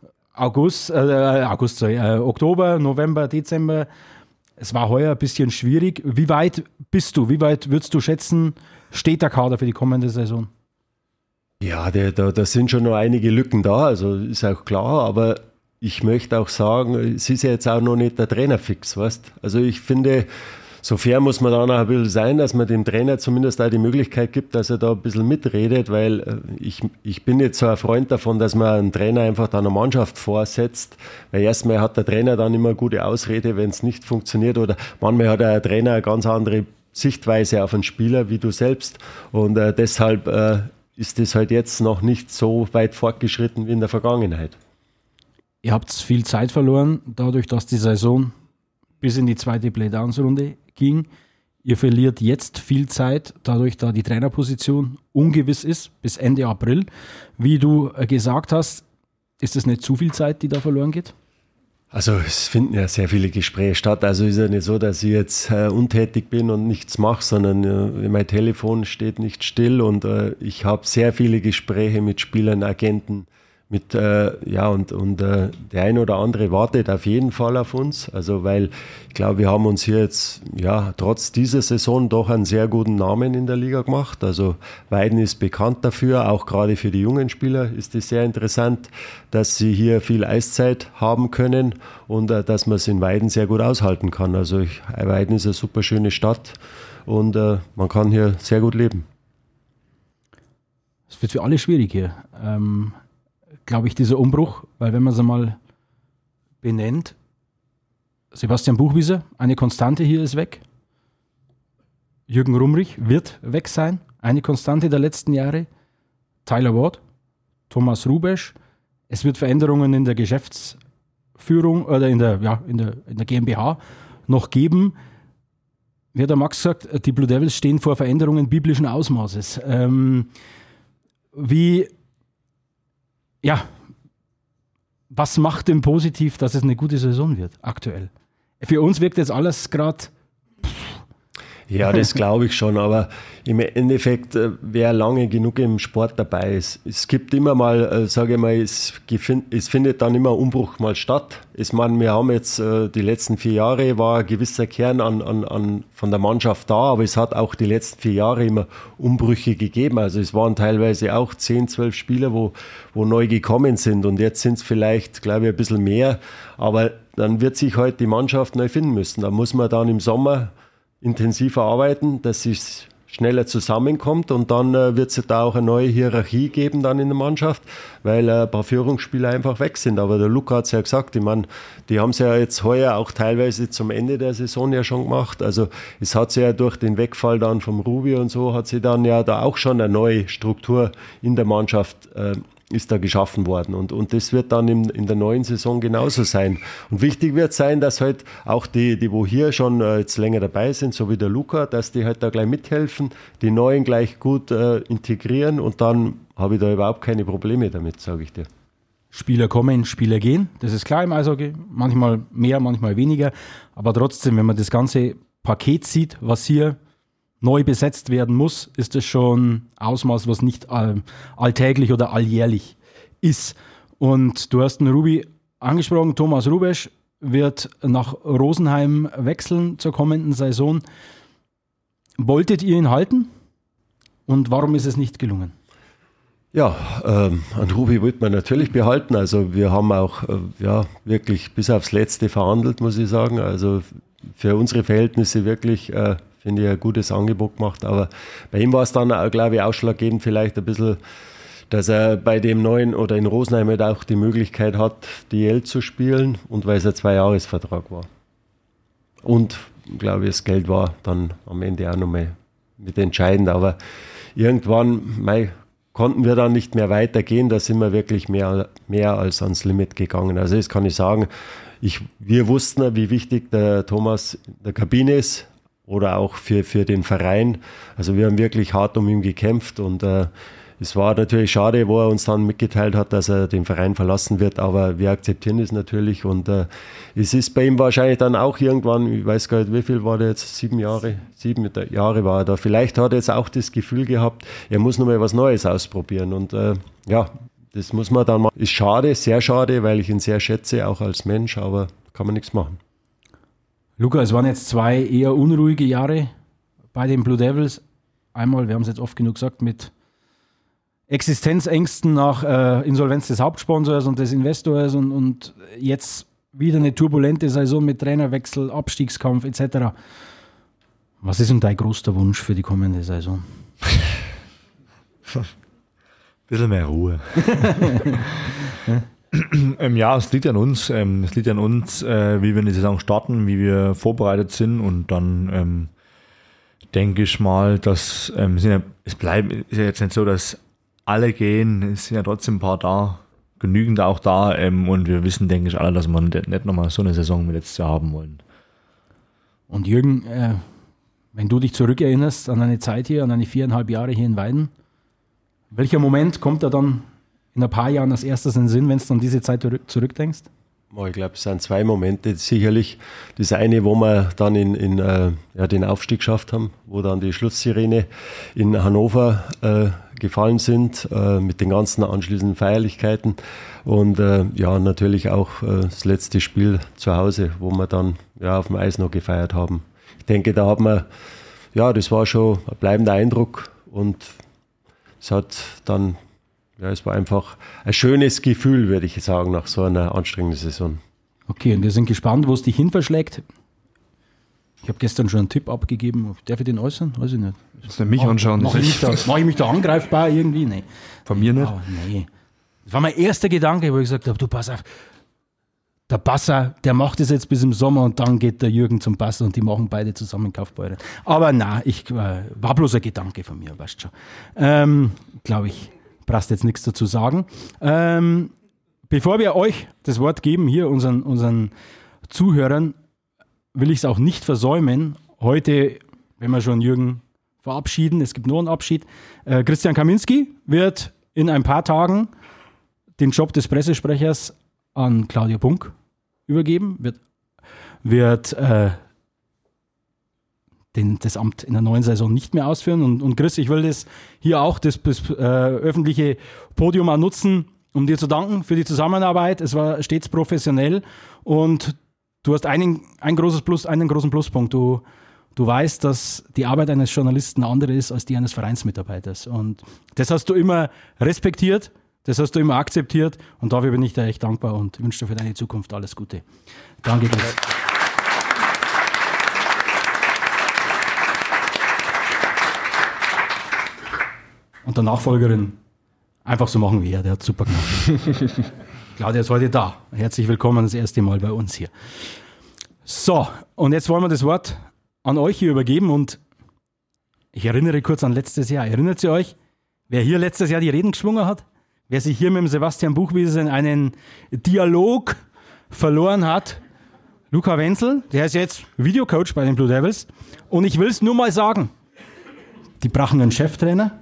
Oktober, November, Dezember. Es war heuer ein bisschen schwierig. Wie weit bist du? Wie weit würdest du schätzen, steht der Kader für die kommende Saison? Ja, da sind schon noch einige Lücken da, also ist auch klar, aber ich möchte auch sagen, es ist ja jetzt auch noch nicht der Trainer fix, weißt? Also ich finde, so fair muss man da noch ein bisschen sein, dass man dem Trainer zumindest auch die Möglichkeit gibt, dass er da ein bisschen mitredet, weil ich bin jetzt so ein Freund davon, dass man einen Trainer einfach da einer Mannschaft vorsetzt, weil erstmal hat der Trainer dann immer eine gute Ausrede, wenn es nicht funktioniert, oder manchmal hat der Trainer eine ganz andere Sichtweise auf einen Spieler wie du selbst, und deshalb ist das halt jetzt noch nicht so weit fortgeschritten wie in der Vergangenheit. Ihr habt viel Zeit verloren, dadurch, dass die Saison bis in die zweite Playdowns-Runde ging. Ihr verliert jetzt viel Zeit, dadurch, da die Trainerposition ungewiss ist, bis Ende April. Wie du gesagt hast, ist es nicht zu viel Zeit, die da verloren geht? Also es finden ja sehr viele Gespräche statt. Also ist ja nicht so, dass ich jetzt untätig bin und nichts mache, sondern mein Telefon steht nicht still, und ich habe sehr viele Gespräche mit Spielern, Agenten, mit der ein oder andere wartet auf jeden Fall auf uns. Also weil ich glaube, wir haben uns hier jetzt trotz dieser Saison doch einen sehr guten Namen in der Liga gemacht. Also Weiden ist bekannt dafür, auch gerade für die jungen Spieler ist es sehr interessant, dass sie hier viel Eiszeit haben können und dass man es in Weiden sehr gut aushalten kann. Also Weiden ist eine super schöne Stadt und man kann hier sehr gut leben. Es wird für alle schwierig hier. Glaube ich, dieser Umbruch, weil wenn man es einmal benennt, Sebastian Buchwieser, eine Konstante hier ist weg. Jürgen Rumrich wird weg sein, eine Konstante der letzten Jahre. Tyler Ward, Thomas Rubesch. Es wird Veränderungen in der Geschäftsführung oder in der GmbH noch geben. Wie hat der Max gesagt, die Blue Devils stehen vor Veränderungen biblischen Ausmaßes. Was macht denn positiv, dass es eine gute Saison wird, aktuell? Für uns wirkt jetzt alles gerade... Ja, das glaube ich schon, aber im Endeffekt, wer lange genug im Sport dabei ist, es gibt immer mal, sage ich mal, es findet dann immer ein Umbruch mal statt. Wir haben jetzt die letzten 4 Jahre, war ein gewisser Kern von der Mannschaft da, aber es hat auch die letzten 4 Jahre immer Umbrüche gegeben. Also es waren teilweise auch 10, 12 Spieler, wo neu gekommen sind, und jetzt sind es vielleicht, glaube ich, ein bisschen mehr, aber dann wird sich halt die Mannschaft neu finden müssen. Da muss man dann im Sommer intensiver arbeiten, dass es schneller zusammenkommt, und dann wird es da auch eine neue Hierarchie geben dann in der Mannschaft, weil ein paar Führungsspieler einfach weg sind. Aber der Luca hat es ja gesagt, ich meine, die haben es ja jetzt heuer auch teilweise zum Ende der Saison ja schon gemacht. Also es hat sich ja durch den Wegfall dann vom Ruby und so, hat sich dann ja da auch schon eine neue Struktur in der Mannschaft ist da geschaffen worden, und das wird dann in der neuen Saison genauso sein. Und wichtig wird sein, dass halt auch die wo hier schon jetzt länger dabei sind, so wie der Luca, dass die halt da gleich mithelfen, die Neuen gleich gut integrieren, und dann habe ich da überhaupt keine Probleme damit, sage ich dir. Spieler kommen, Spieler gehen, das ist klar im Eishockey, manchmal mehr, manchmal weniger, aber trotzdem, wenn man das ganze Paket sieht, was hier neu besetzt werden muss, ist das schon Ausmaß, was nicht alltäglich oder alljährlich ist. Und du hast den Ruby angesprochen, Thomas Rubesch wird nach Rosenheim wechseln zur kommenden Saison. Wolltet ihr ihn halten? Und warum ist es nicht gelungen? Ja, an Ruby wollte man natürlich behalten. Also wir haben auch wirklich bis aufs Letzte verhandelt, muss ich sagen. Also für unsere Verhältnisse wirklich finde ich, ein gutes Angebot gemacht. Aber bei ihm war es dann, glaube ich, ausschlaggebend vielleicht ein bisschen, dass er bei dem neuen oder in Rosenheim halt auch die Möglichkeit hat, DL zu spielen, und weil es ein 2-Jahres-Vertrag war. Und, glaube ich, das Geld war dann am Ende auch nochmal mit entscheidend. Aber irgendwann konnten wir dann nicht mehr weitergehen. Da sind wir wirklich mehr als ans Limit gegangen. Also das kann ich sagen. Wir wussten, wie wichtig der Thomas in der Kabine ist, oder auch für den Verein. Also wir haben wirklich hart um ihn gekämpft, und es war natürlich schade, wo er uns dann mitgeteilt hat, dass er den Verein verlassen wird, aber wir akzeptieren es natürlich und es ist bei ihm wahrscheinlich dann auch irgendwann, ich weiß gar nicht, wie viel war der jetzt, 7 Jahre war er da. Vielleicht hat er jetzt auch das Gefühl gehabt, er muss nochmal was Neues ausprobieren und das muss man dann machen. Ist schade, sehr schade, weil ich ihn sehr schätze, auch als Mensch, aber kann man nichts machen. Luca, es waren jetzt 2 eher unruhige Jahre bei den Blue Devils. Einmal, wir haben es jetzt oft genug gesagt, mit Existenzängsten nach Insolvenz des Hauptsponsors und des Investors und jetzt wieder eine turbulente Saison mit Trainerwechsel, Abstiegskampf etc. Was ist denn dein größter Wunsch für die kommende Saison? Bisschen mehr Ruhe. Ja, es liegt an uns. Es liegt an uns, wie wir in die Saison starten, wie wir vorbereitet sind und dann denke ich mal, dass ist ja jetzt nicht so, dass alle gehen, es sind ja trotzdem ein paar da, genügend auch da und wir wissen, denke ich, alle, dass wir nicht nochmal so eine Saison wie letztes Jahr haben wollen. Und Jürgen, wenn du dich zurückerinnerst an deine Zeit hier, an deine 4,5 Jahre hier in Weiden, welcher Moment kommt da dann in ein paar Jahren als erstes in den Sinn, wenn du an diese Zeit zurückdenkst? Ich glaube, es sind 2 Momente. Sicherlich das eine, wo wir dann in den Aufstieg geschafft haben, wo dann die Schlusssirene in Hannover gefallen sind, mit den ganzen anschließenden Feierlichkeiten. Und natürlich auch das letzte Spiel zu Hause, wo wir dann auf dem Eis noch gefeiert haben. Ich denke, da hat man, das war schon ein bleibender Eindruck und es hat dann, es war einfach ein schönes Gefühl, würde ich sagen, nach so einer anstrengenden Saison. Okay, und wir sind gespannt, wo es dich hin verschlägt. Ich habe gestern schon einen Tipp abgegeben. Darf ich den äußern? Weiß ich nicht. Muss der mich anschauen? Mache ich mich da angreifbar irgendwie? Nee. Von mir nicht? Oh, nee. Das war mein erster Gedanke, wo ich gesagt habe, du pass auf, der Basser, der macht es jetzt bis im Sommer und dann geht der Jürgen zum Basser und die machen beide zusammen Kaufbeuren. Aber nein, war bloß ein Gedanke von mir, weißt schon. Glaube ich, brauchst jetzt nichts dazu sagen. Bevor wir euch das Wort geben, hier unseren Zuhörern, will ich es auch nicht versäumen, heute, wenn wir schon Jürgen verabschieden, es gibt nur einen Abschied, Christian Kaminski wird in ein paar Tagen den Job des Pressesprechers an Claudia Bunk übergeben, wird das Amt in der neuen Saison nicht mehr ausführen. Und Chris, ich will das hier auch, das öffentliche Podium auch nutzen, um dir zu danken für die Zusammenarbeit. Es war stets professionell und du hast einen großen Pluspunkt. Du weißt, dass die Arbeit eines Journalisten eine andere ist als die eines Vereinsmitarbeiters. Und das hast du immer respektiert, das hast du immer akzeptiert und dafür bin ich dir echt dankbar und wünsche dir für deine Zukunft alles Gute. Danke, Chris. Und der Nachfolgerin einfach so machen wie er, der hat super gemacht. Claudia ist heute da. Herzlich willkommen das erste Mal bei uns hier. So, und jetzt wollen wir das Wort an euch hier übergeben und ich erinnere kurz an letztes Jahr. Erinnert ihr euch, wer hier letztes Jahr die Reden geschwungen hat? Wer sich hier mit dem Sebastian Buchwieser in einen Dialog verloren hat? Luca Wenzel, der ist jetzt Videocoach bei den Blue Devils und ich will es nur mal sagen, die brauchen einen Cheftrainer.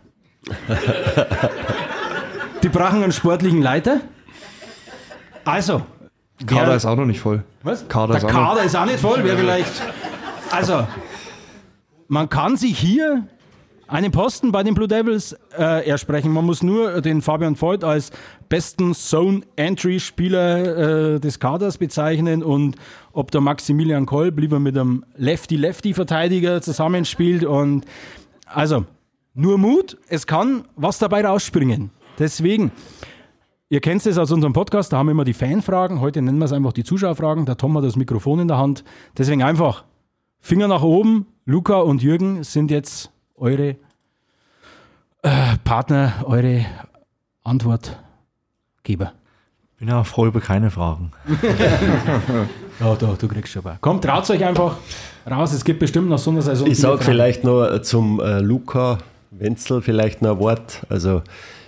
Die brauchen einen sportlichen Leiter. Also. Kader ist auch noch nicht voll. Was? Der Kader ist auch nicht voll. Wer vielleicht. Also, man kann sich hier einen Posten bei den Blue Devils ersprechen. Man muss nur den Fabian Voigt als besten Zone-Entry-Spieler des Kaders bezeichnen und ob der Maximilian Kolb lieber mit einem Lefty-Lefty-Verteidiger zusammenspielt. Und also. Nur Mut, es kann was dabei rausspringen. Deswegen, ihr kennt es aus unserem Podcast, da haben wir immer die Fanfragen. Heute nennen wir es einfach die Zuschauerfragen. Der Tom hat das Mikrofon in der Hand. Deswegen einfach Finger nach oben. Luca und Jürgen sind jetzt eure Partner, eure Antwortgeber. Ich bin ja froh über keine Fragen. Doch, du kriegst schon ein. Kommt, traut euch einfach raus. Es gibt bestimmt noch so eine Saison. Ich sage vielleicht noch zum Luca Wenzel vielleicht noch ein Wort. Also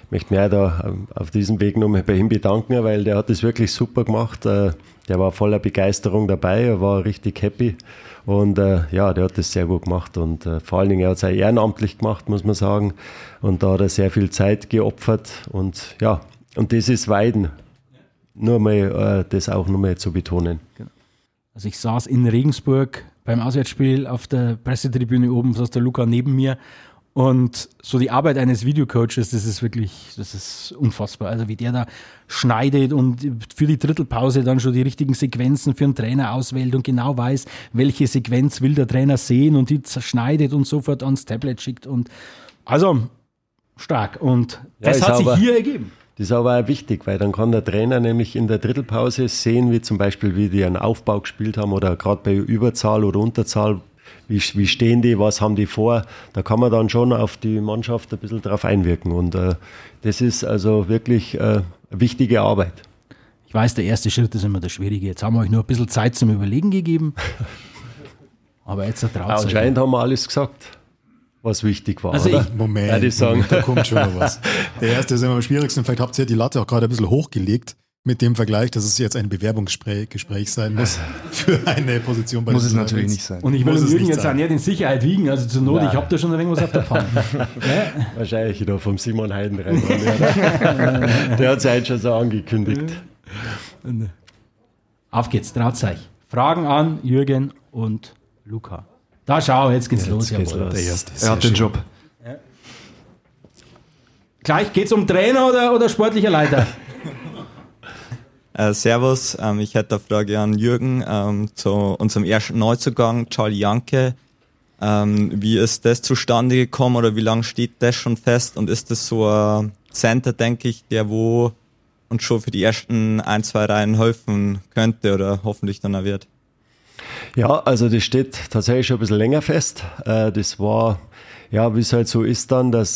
möchte mich auch da auf diesem Weg nochmal bei ihm bedanken, weil der hat das wirklich super gemacht. Der war voller Begeisterung dabei, er war richtig happy und der hat das sehr gut gemacht und vor allen Dingen, er hat es auch ehrenamtlich gemacht, muss man sagen, und da hat er sehr viel Zeit geopfert und das ist Weiden. Nur mal das auch nochmal zu betonen. Also ich saß in Regensburg beim Auswärtsspiel auf der Pressetribüne oben, saß der Luca neben mir und so die Arbeit eines Videocoaches, das ist unfassbar. Also wie der da schneidet und für die Drittelpause dann schon die richtigen Sequenzen für einen Trainer auswählt und genau weiß, welche Sequenz will der Trainer sehen und die zerschneidet und sofort ans Tablet schickt und also stark und das hat sich hier ergeben. Das ist aber auch wichtig, weil dann kann der Trainer nämlich in der Drittelpause sehen, wie zum Beispiel, wie die einen Aufbau gespielt haben oder gerade bei Überzahl oder Unterzahl, wie stehen die, was haben die vor. Da kann man dann schon auf die Mannschaft ein bisschen drauf einwirken und das ist also wirklich eine wichtige Arbeit. Ich weiß, der erste Schritt ist immer der schwierige. Jetzt haben wir euch nur ein bisschen Zeit zum Überlegen gegeben, aber jetzt traut euch. Anscheinend haben wir alles gesagt, was wichtig war, also oder? Moment, da kommt schon noch was. Der erste ist immer am schwierigsten. Vielleicht habt ihr die Latte auch gerade ein bisschen hochgelegt mit dem Vergleich, dass es jetzt ein Bewerbungsgespräch sein muss für eine Position bei Muss es natürlich nicht sein. Und ich will Jürgen jetzt auch nicht in Sicherheit wiegen, also zur Not, ich habe da schon irgendwas auf der Pfanne. Wahrscheinlich da vom Simon Heidenrein. Der hat es heute schon so angekündigt. Auf geht's, traut euch. Fragen an Jürgen und Luca. Da schau, jetzt geht's los. Der erste. Er hat den Job. Ja. Gleich geht's um Trainer oder sportlicher Leiter? Servus, ich hätte eine Frage an Jürgen zu unserem ersten Neuzugang, Charlie Janke. Wie ist das zustande gekommen oder wie lange steht das schon fest und ist das so ein Center, denke ich, der wo uns schon für die ersten 1-2 Reihen helfen könnte oder hoffentlich dann auch wird? Ja, also das steht tatsächlich schon ein bisschen länger fest. Das war, ja, wie es halt so ist dann, dass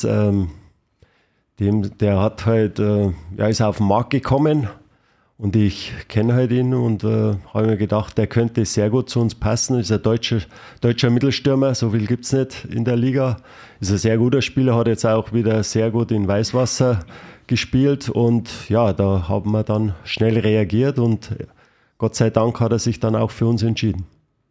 der hat halt, ist auf den Markt gekommen und ich kenne halt ihn und habe mir gedacht, der könnte sehr gut zu uns passen. Ist ein deutscher Mittelstürmer, so viel gibt es nicht in der Liga. Ist ein sehr guter Spieler, hat jetzt auch wieder sehr gut in Weißwasser gespielt und ja, da haben wir dann schnell reagiert und Gott sei Dank hat er sich dann auch für uns entschieden.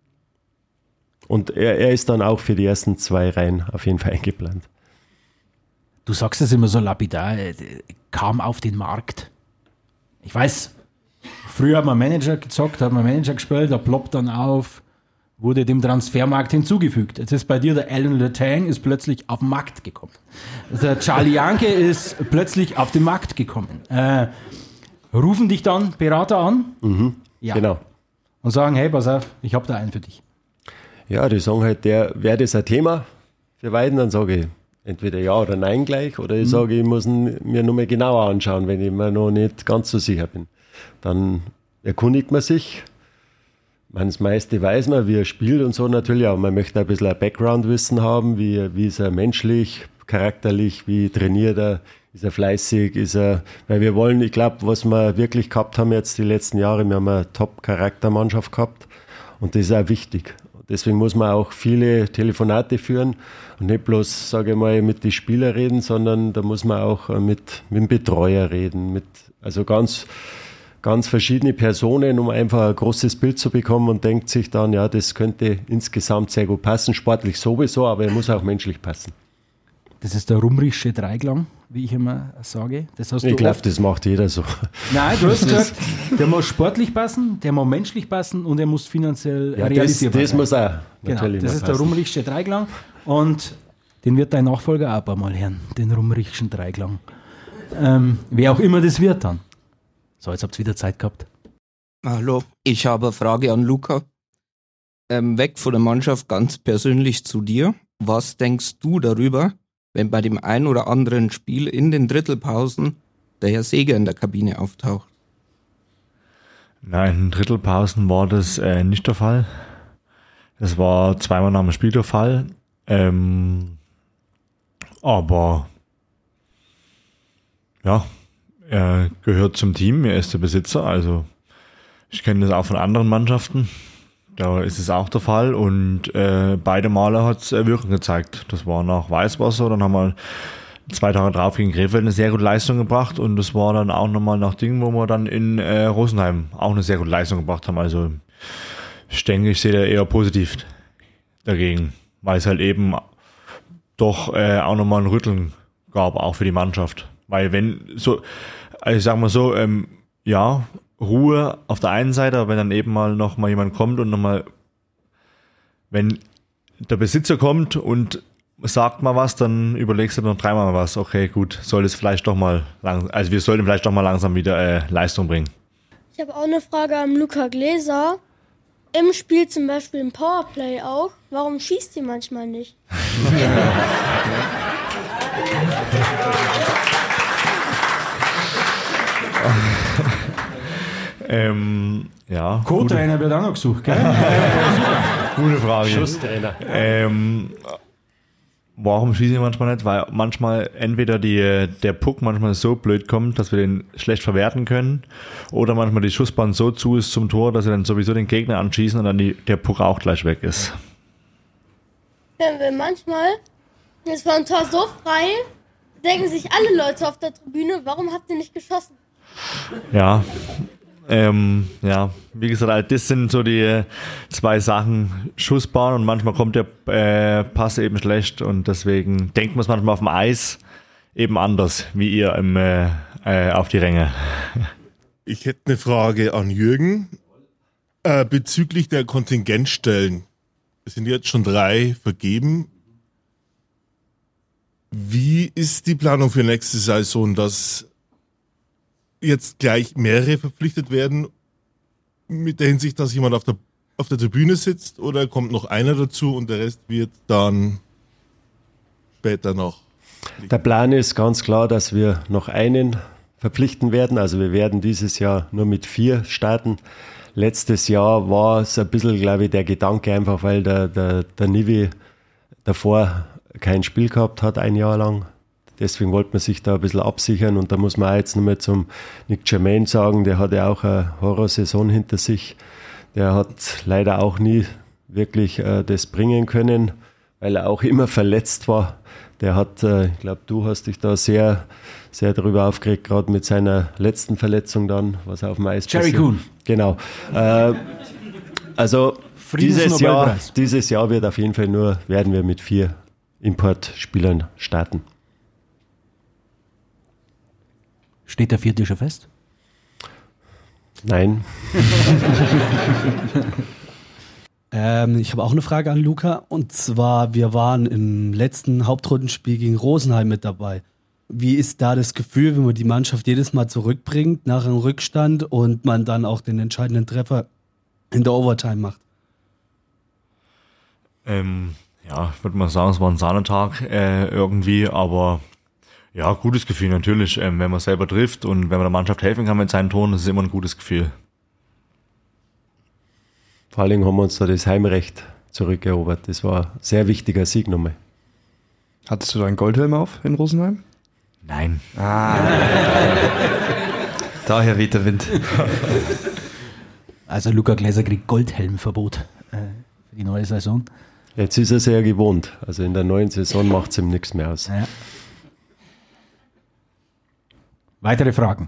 Und er ist dann auch für die ersten 2 Reihen auf jeden Fall eingeplant. Du sagst es immer so lapidar, kam auf den Markt. Ich weiß, früher hat man Manager gezockt, hat man Manager gespielt, da ploppt dann auf, wurde dem Transfermarkt hinzugefügt. Jetzt ist bei dir der Alan Letang ist plötzlich auf den Markt gekommen. Der Charlie Janke ist plötzlich auf den Markt gekommen. Rufen dich dann Berater an? Mhm, ja. Genau. Und sagen, hey, pass auf, ich habe da einen für dich. Ja, die sagen halt, wäre das ein Thema für Weiden, dann sage ich entweder ja oder nein gleich, oder ich sage, ich muss ihn mir nur mal genauer anschauen, wenn ich mir noch nicht ganz so sicher bin. Dann erkundigt man sich. Das meiste weiß man, wie er spielt und so natürlich, aber man möchte ein bisschen ein Background-Wissen haben, wie ist er menschlich, charakterlich, wie trainiert er, ist er fleißig, weil wir wollen, ich glaube, was wir wirklich gehabt haben jetzt die letzten Jahre, wir haben eine Top-Charaktermannschaft gehabt und das ist auch wichtig. Deswegen muss man auch viele Telefonate führen und nicht bloß, sage ich mal, mit den Spielern reden, sondern da muss man auch mit dem Betreuer reden, also ganz verschiedene Personen, um einfach ein großes Bild zu bekommen und denkt sich dann, ja, das könnte insgesamt sehr gut passen, sportlich sowieso, aber er muss auch menschlich passen. Das ist der Rumrichsche Dreiklang, wie ich immer sage. Ich glaube, das macht jeder so. Nein, du hast gesagt, der muss sportlich passen, der muss menschlich passen und er muss finanziell realisierbar sein. Das muss auch natürlich das ist passen. Der Rumrichsche Dreiklang und den wird dein Nachfolger auch ein paar Mal hören, den Rumrichschen Dreiklang. Wer auch immer das wird dann. So, jetzt habt ihr wieder Zeit gehabt. Hallo, ich habe eine Frage an Luca. Weg von der Mannschaft, ganz persönlich zu dir. Was denkst du darüber, wenn bei dem ein oder anderen Spiel in den Drittelpausen der Herr Seeger in der Kabine auftaucht? Nein, in Drittelpausen war das nicht der Fall. Das war zweimal nach dem Spiel der Fall. Aber ja, er gehört zum Team, er ist der Besitzer. Also ich kenne das auch von anderen Mannschaften. Da ist es auch der Fall und beide Male hat es Wirkung gezeigt. Das war nach Weißwasser, dann haben wir 2 Tage drauf gegen Krefeld eine sehr gute Leistung gebracht und das war dann auch nochmal nach Dingen, wo wir dann in Rosenheim auch eine sehr gute Leistung gebracht haben. Also ich denke, ich sehe da eher positiv dagegen, weil es halt eben doch auch nochmal ein Rütteln gab, auch für die Mannschaft. Weil wenn so, also ich sag mal so, ja, Ruhe auf der einen Seite, aber wenn dann eben noch mal jemand kommt und nochmal, wenn der Besitzer kommt und sagt mal was, dann überlegst du noch 3-mal was. Okay, gut, soll es vielleicht doch mal also wir sollten vielleicht doch mal langsam wieder Leistung bringen. Ich habe auch eine Frage an Luca Gläser. Im Spiel zum Beispiel im Powerplay auch. Warum schießt ihr manchmal nicht? Ja. Co-Trainer wird auch noch gesucht, gell? Gute Frage. Schusstrainer. Warum schießen wir manchmal nicht? Weil manchmal entweder der Puck manchmal so blöd kommt, dass wir den schlecht verwerten können, oder manchmal die Schussbahn so zu ist zum Tor, dass wir dann sowieso den Gegner anschießen und dann der Puck auch gleich weg ist. Wenn wir manchmal, jetzt war ein Tor so frei, denken sich alle Leute auf der Tribüne, warum habt ihr nicht geschossen? Ja. Ja, wie gesagt, das sind so die 2 Sachen, Schussbahn und manchmal kommt der Pass eben schlecht und deswegen denkt man es manchmal auf dem Eis eben anders, wie ihr auf die Ränge. Ich hätte eine Frage an Jürgen bezüglich der Kontingentstellen. Es sind jetzt schon 3 vergeben. Wie ist die Planung für nächste Saison, dass jetzt gleich mehrere verpflichtet werden, mit der Hinsicht, dass jemand auf der Tribüne sitzt, oder kommt noch einer dazu und der Rest wird dann später noch? Der Plan ist ganz klar, dass wir noch einen verpflichten werden. Also wir werden dieses Jahr nur mit 4 starten. Letztes Jahr war es ein bisschen, glaube ich, der Gedanke einfach, weil der Nivi davor kein Spiel gehabt hat, ein Jahr lang. Deswegen wollte man sich da ein bisschen absichern und da muss man auch jetzt nochmal zum Nick Germain sagen, der hat ja auch eine Horrorsaison hinter sich. Der hat leider auch nie wirklich das bringen können, weil er auch immer verletzt war. Der hat, ich glaube, du hast dich da sehr, sehr darüber aufgeregt, gerade mit seiner letzten Verletzung dann, was auf dem Eis Jerry passiert. Kuhn. Genau. Also dieses Jahr wird auf jeden Fall werden wir mit 4 Importspielern starten. Steht der 4. schon fest? Nein. Ich habe auch eine Frage an Luca. Und zwar, wir waren im letzten Hauptrundenspiel gegen Rosenheim mit dabei. Wie ist da das Gefühl, wenn man die Mannschaft jedes Mal zurückbringt nach einem Rückstand und man dann auch den entscheidenden Treffer in der Overtime macht? Ja, ich würde mal sagen, es war ein Sahnetag irgendwie, aber ja, gutes Gefühl natürlich. Wenn man selber trifft und wenn man der Mannschaft helfen kann mit seinen Toren, das ist immer ein gutes Gefühl. Vor allem haben wir uns da das Heimrecht zurückerobert. Das war ein sehr wichtiger Sieg nochmal. Hattest du da einen Goldhelm auf in Rosenheim? Nein. Daher weht der Wind. Also Luca Gläser kriegt Goldhelmverbot für die neue Saison. Jetzt ist er sehr gewohnt. Also in der neuen Saison macht es ihm nichts mehr aus. Ja. Weitere Fragen?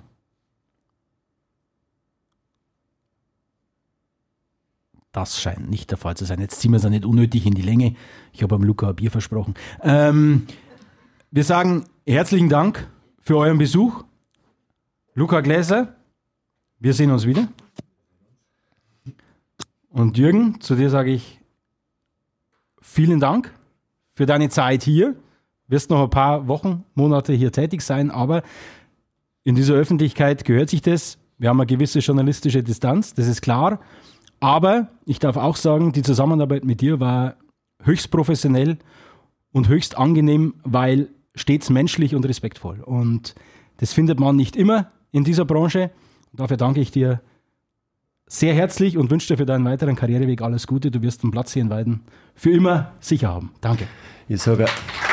Das scheint nicht der Fall zu sein. Jetzt ziehen wir es auch nicht unnötig in die Länge. Ich habe am Luca ein Bier versprochen. Wir sagen herzlichen Dank für euren Besuch. Luca Gläser, wir sehen uns wieder. Und Jürgen, zu dir sage ich vielen Dank für deine Zeit hier. Wirst noch ein paar Wochen, Monate hier tätig sein, aber in dieser Öffentlichkeit gehört sich das. Wir haben eine gewisse journalistische Distanz, das ist klar. Aber ich darf auch sagen, die Zusammenarbeit mit dir war höchst professionell und höchst angenehm, weil stets menschlich und respektvoll. Und das findet man nicht immer in dieser Branche. Und dafür danke ich dir sehr herzlich und wünsche dir für deinen weiteren Karriereweg alles Gute. Du wirst einen Platz hier in Weiden für immer sicher haben. Danke. Ich sage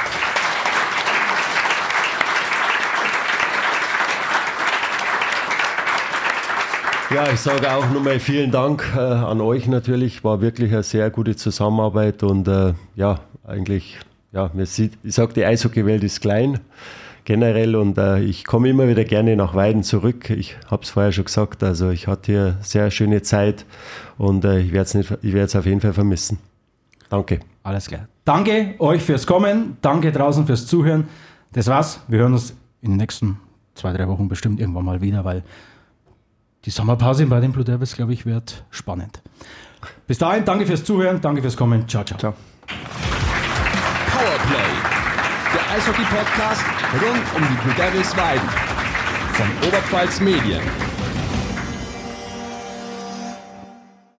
Ja, ich sage auch nochmal vielen Dank an euch natürlich. War wirklich eine sehr gute Zusammenarbeit und ja, eigentlich ich sage, die Eishockeywelt ist klein generell und ich komme immer wieder gerne nach Weiden zurück. Ich habe es vorher schon gesagt, also ich hatte hier sehr schöne Zeit und ich werde es auf jeden Fall vermissen. Danke. Alles klar. Danke euch fürs Kommen, danke draußen fürs Zuhören. Das war's. Wir hören uns in den nächsten 2-3 Wochen bestimmt irgendwann mal wieder, weil die Sommerpause bei den Blue Devils, glaube ich, wird spannend. Bis dahin, danke fürs Zuhören, danke fürs Kommen. Ciao, ciao. Ciao. Powerplay, der Eishockey-Podcast rund um die Blue Devils Weiden von Oberpfalz Medien.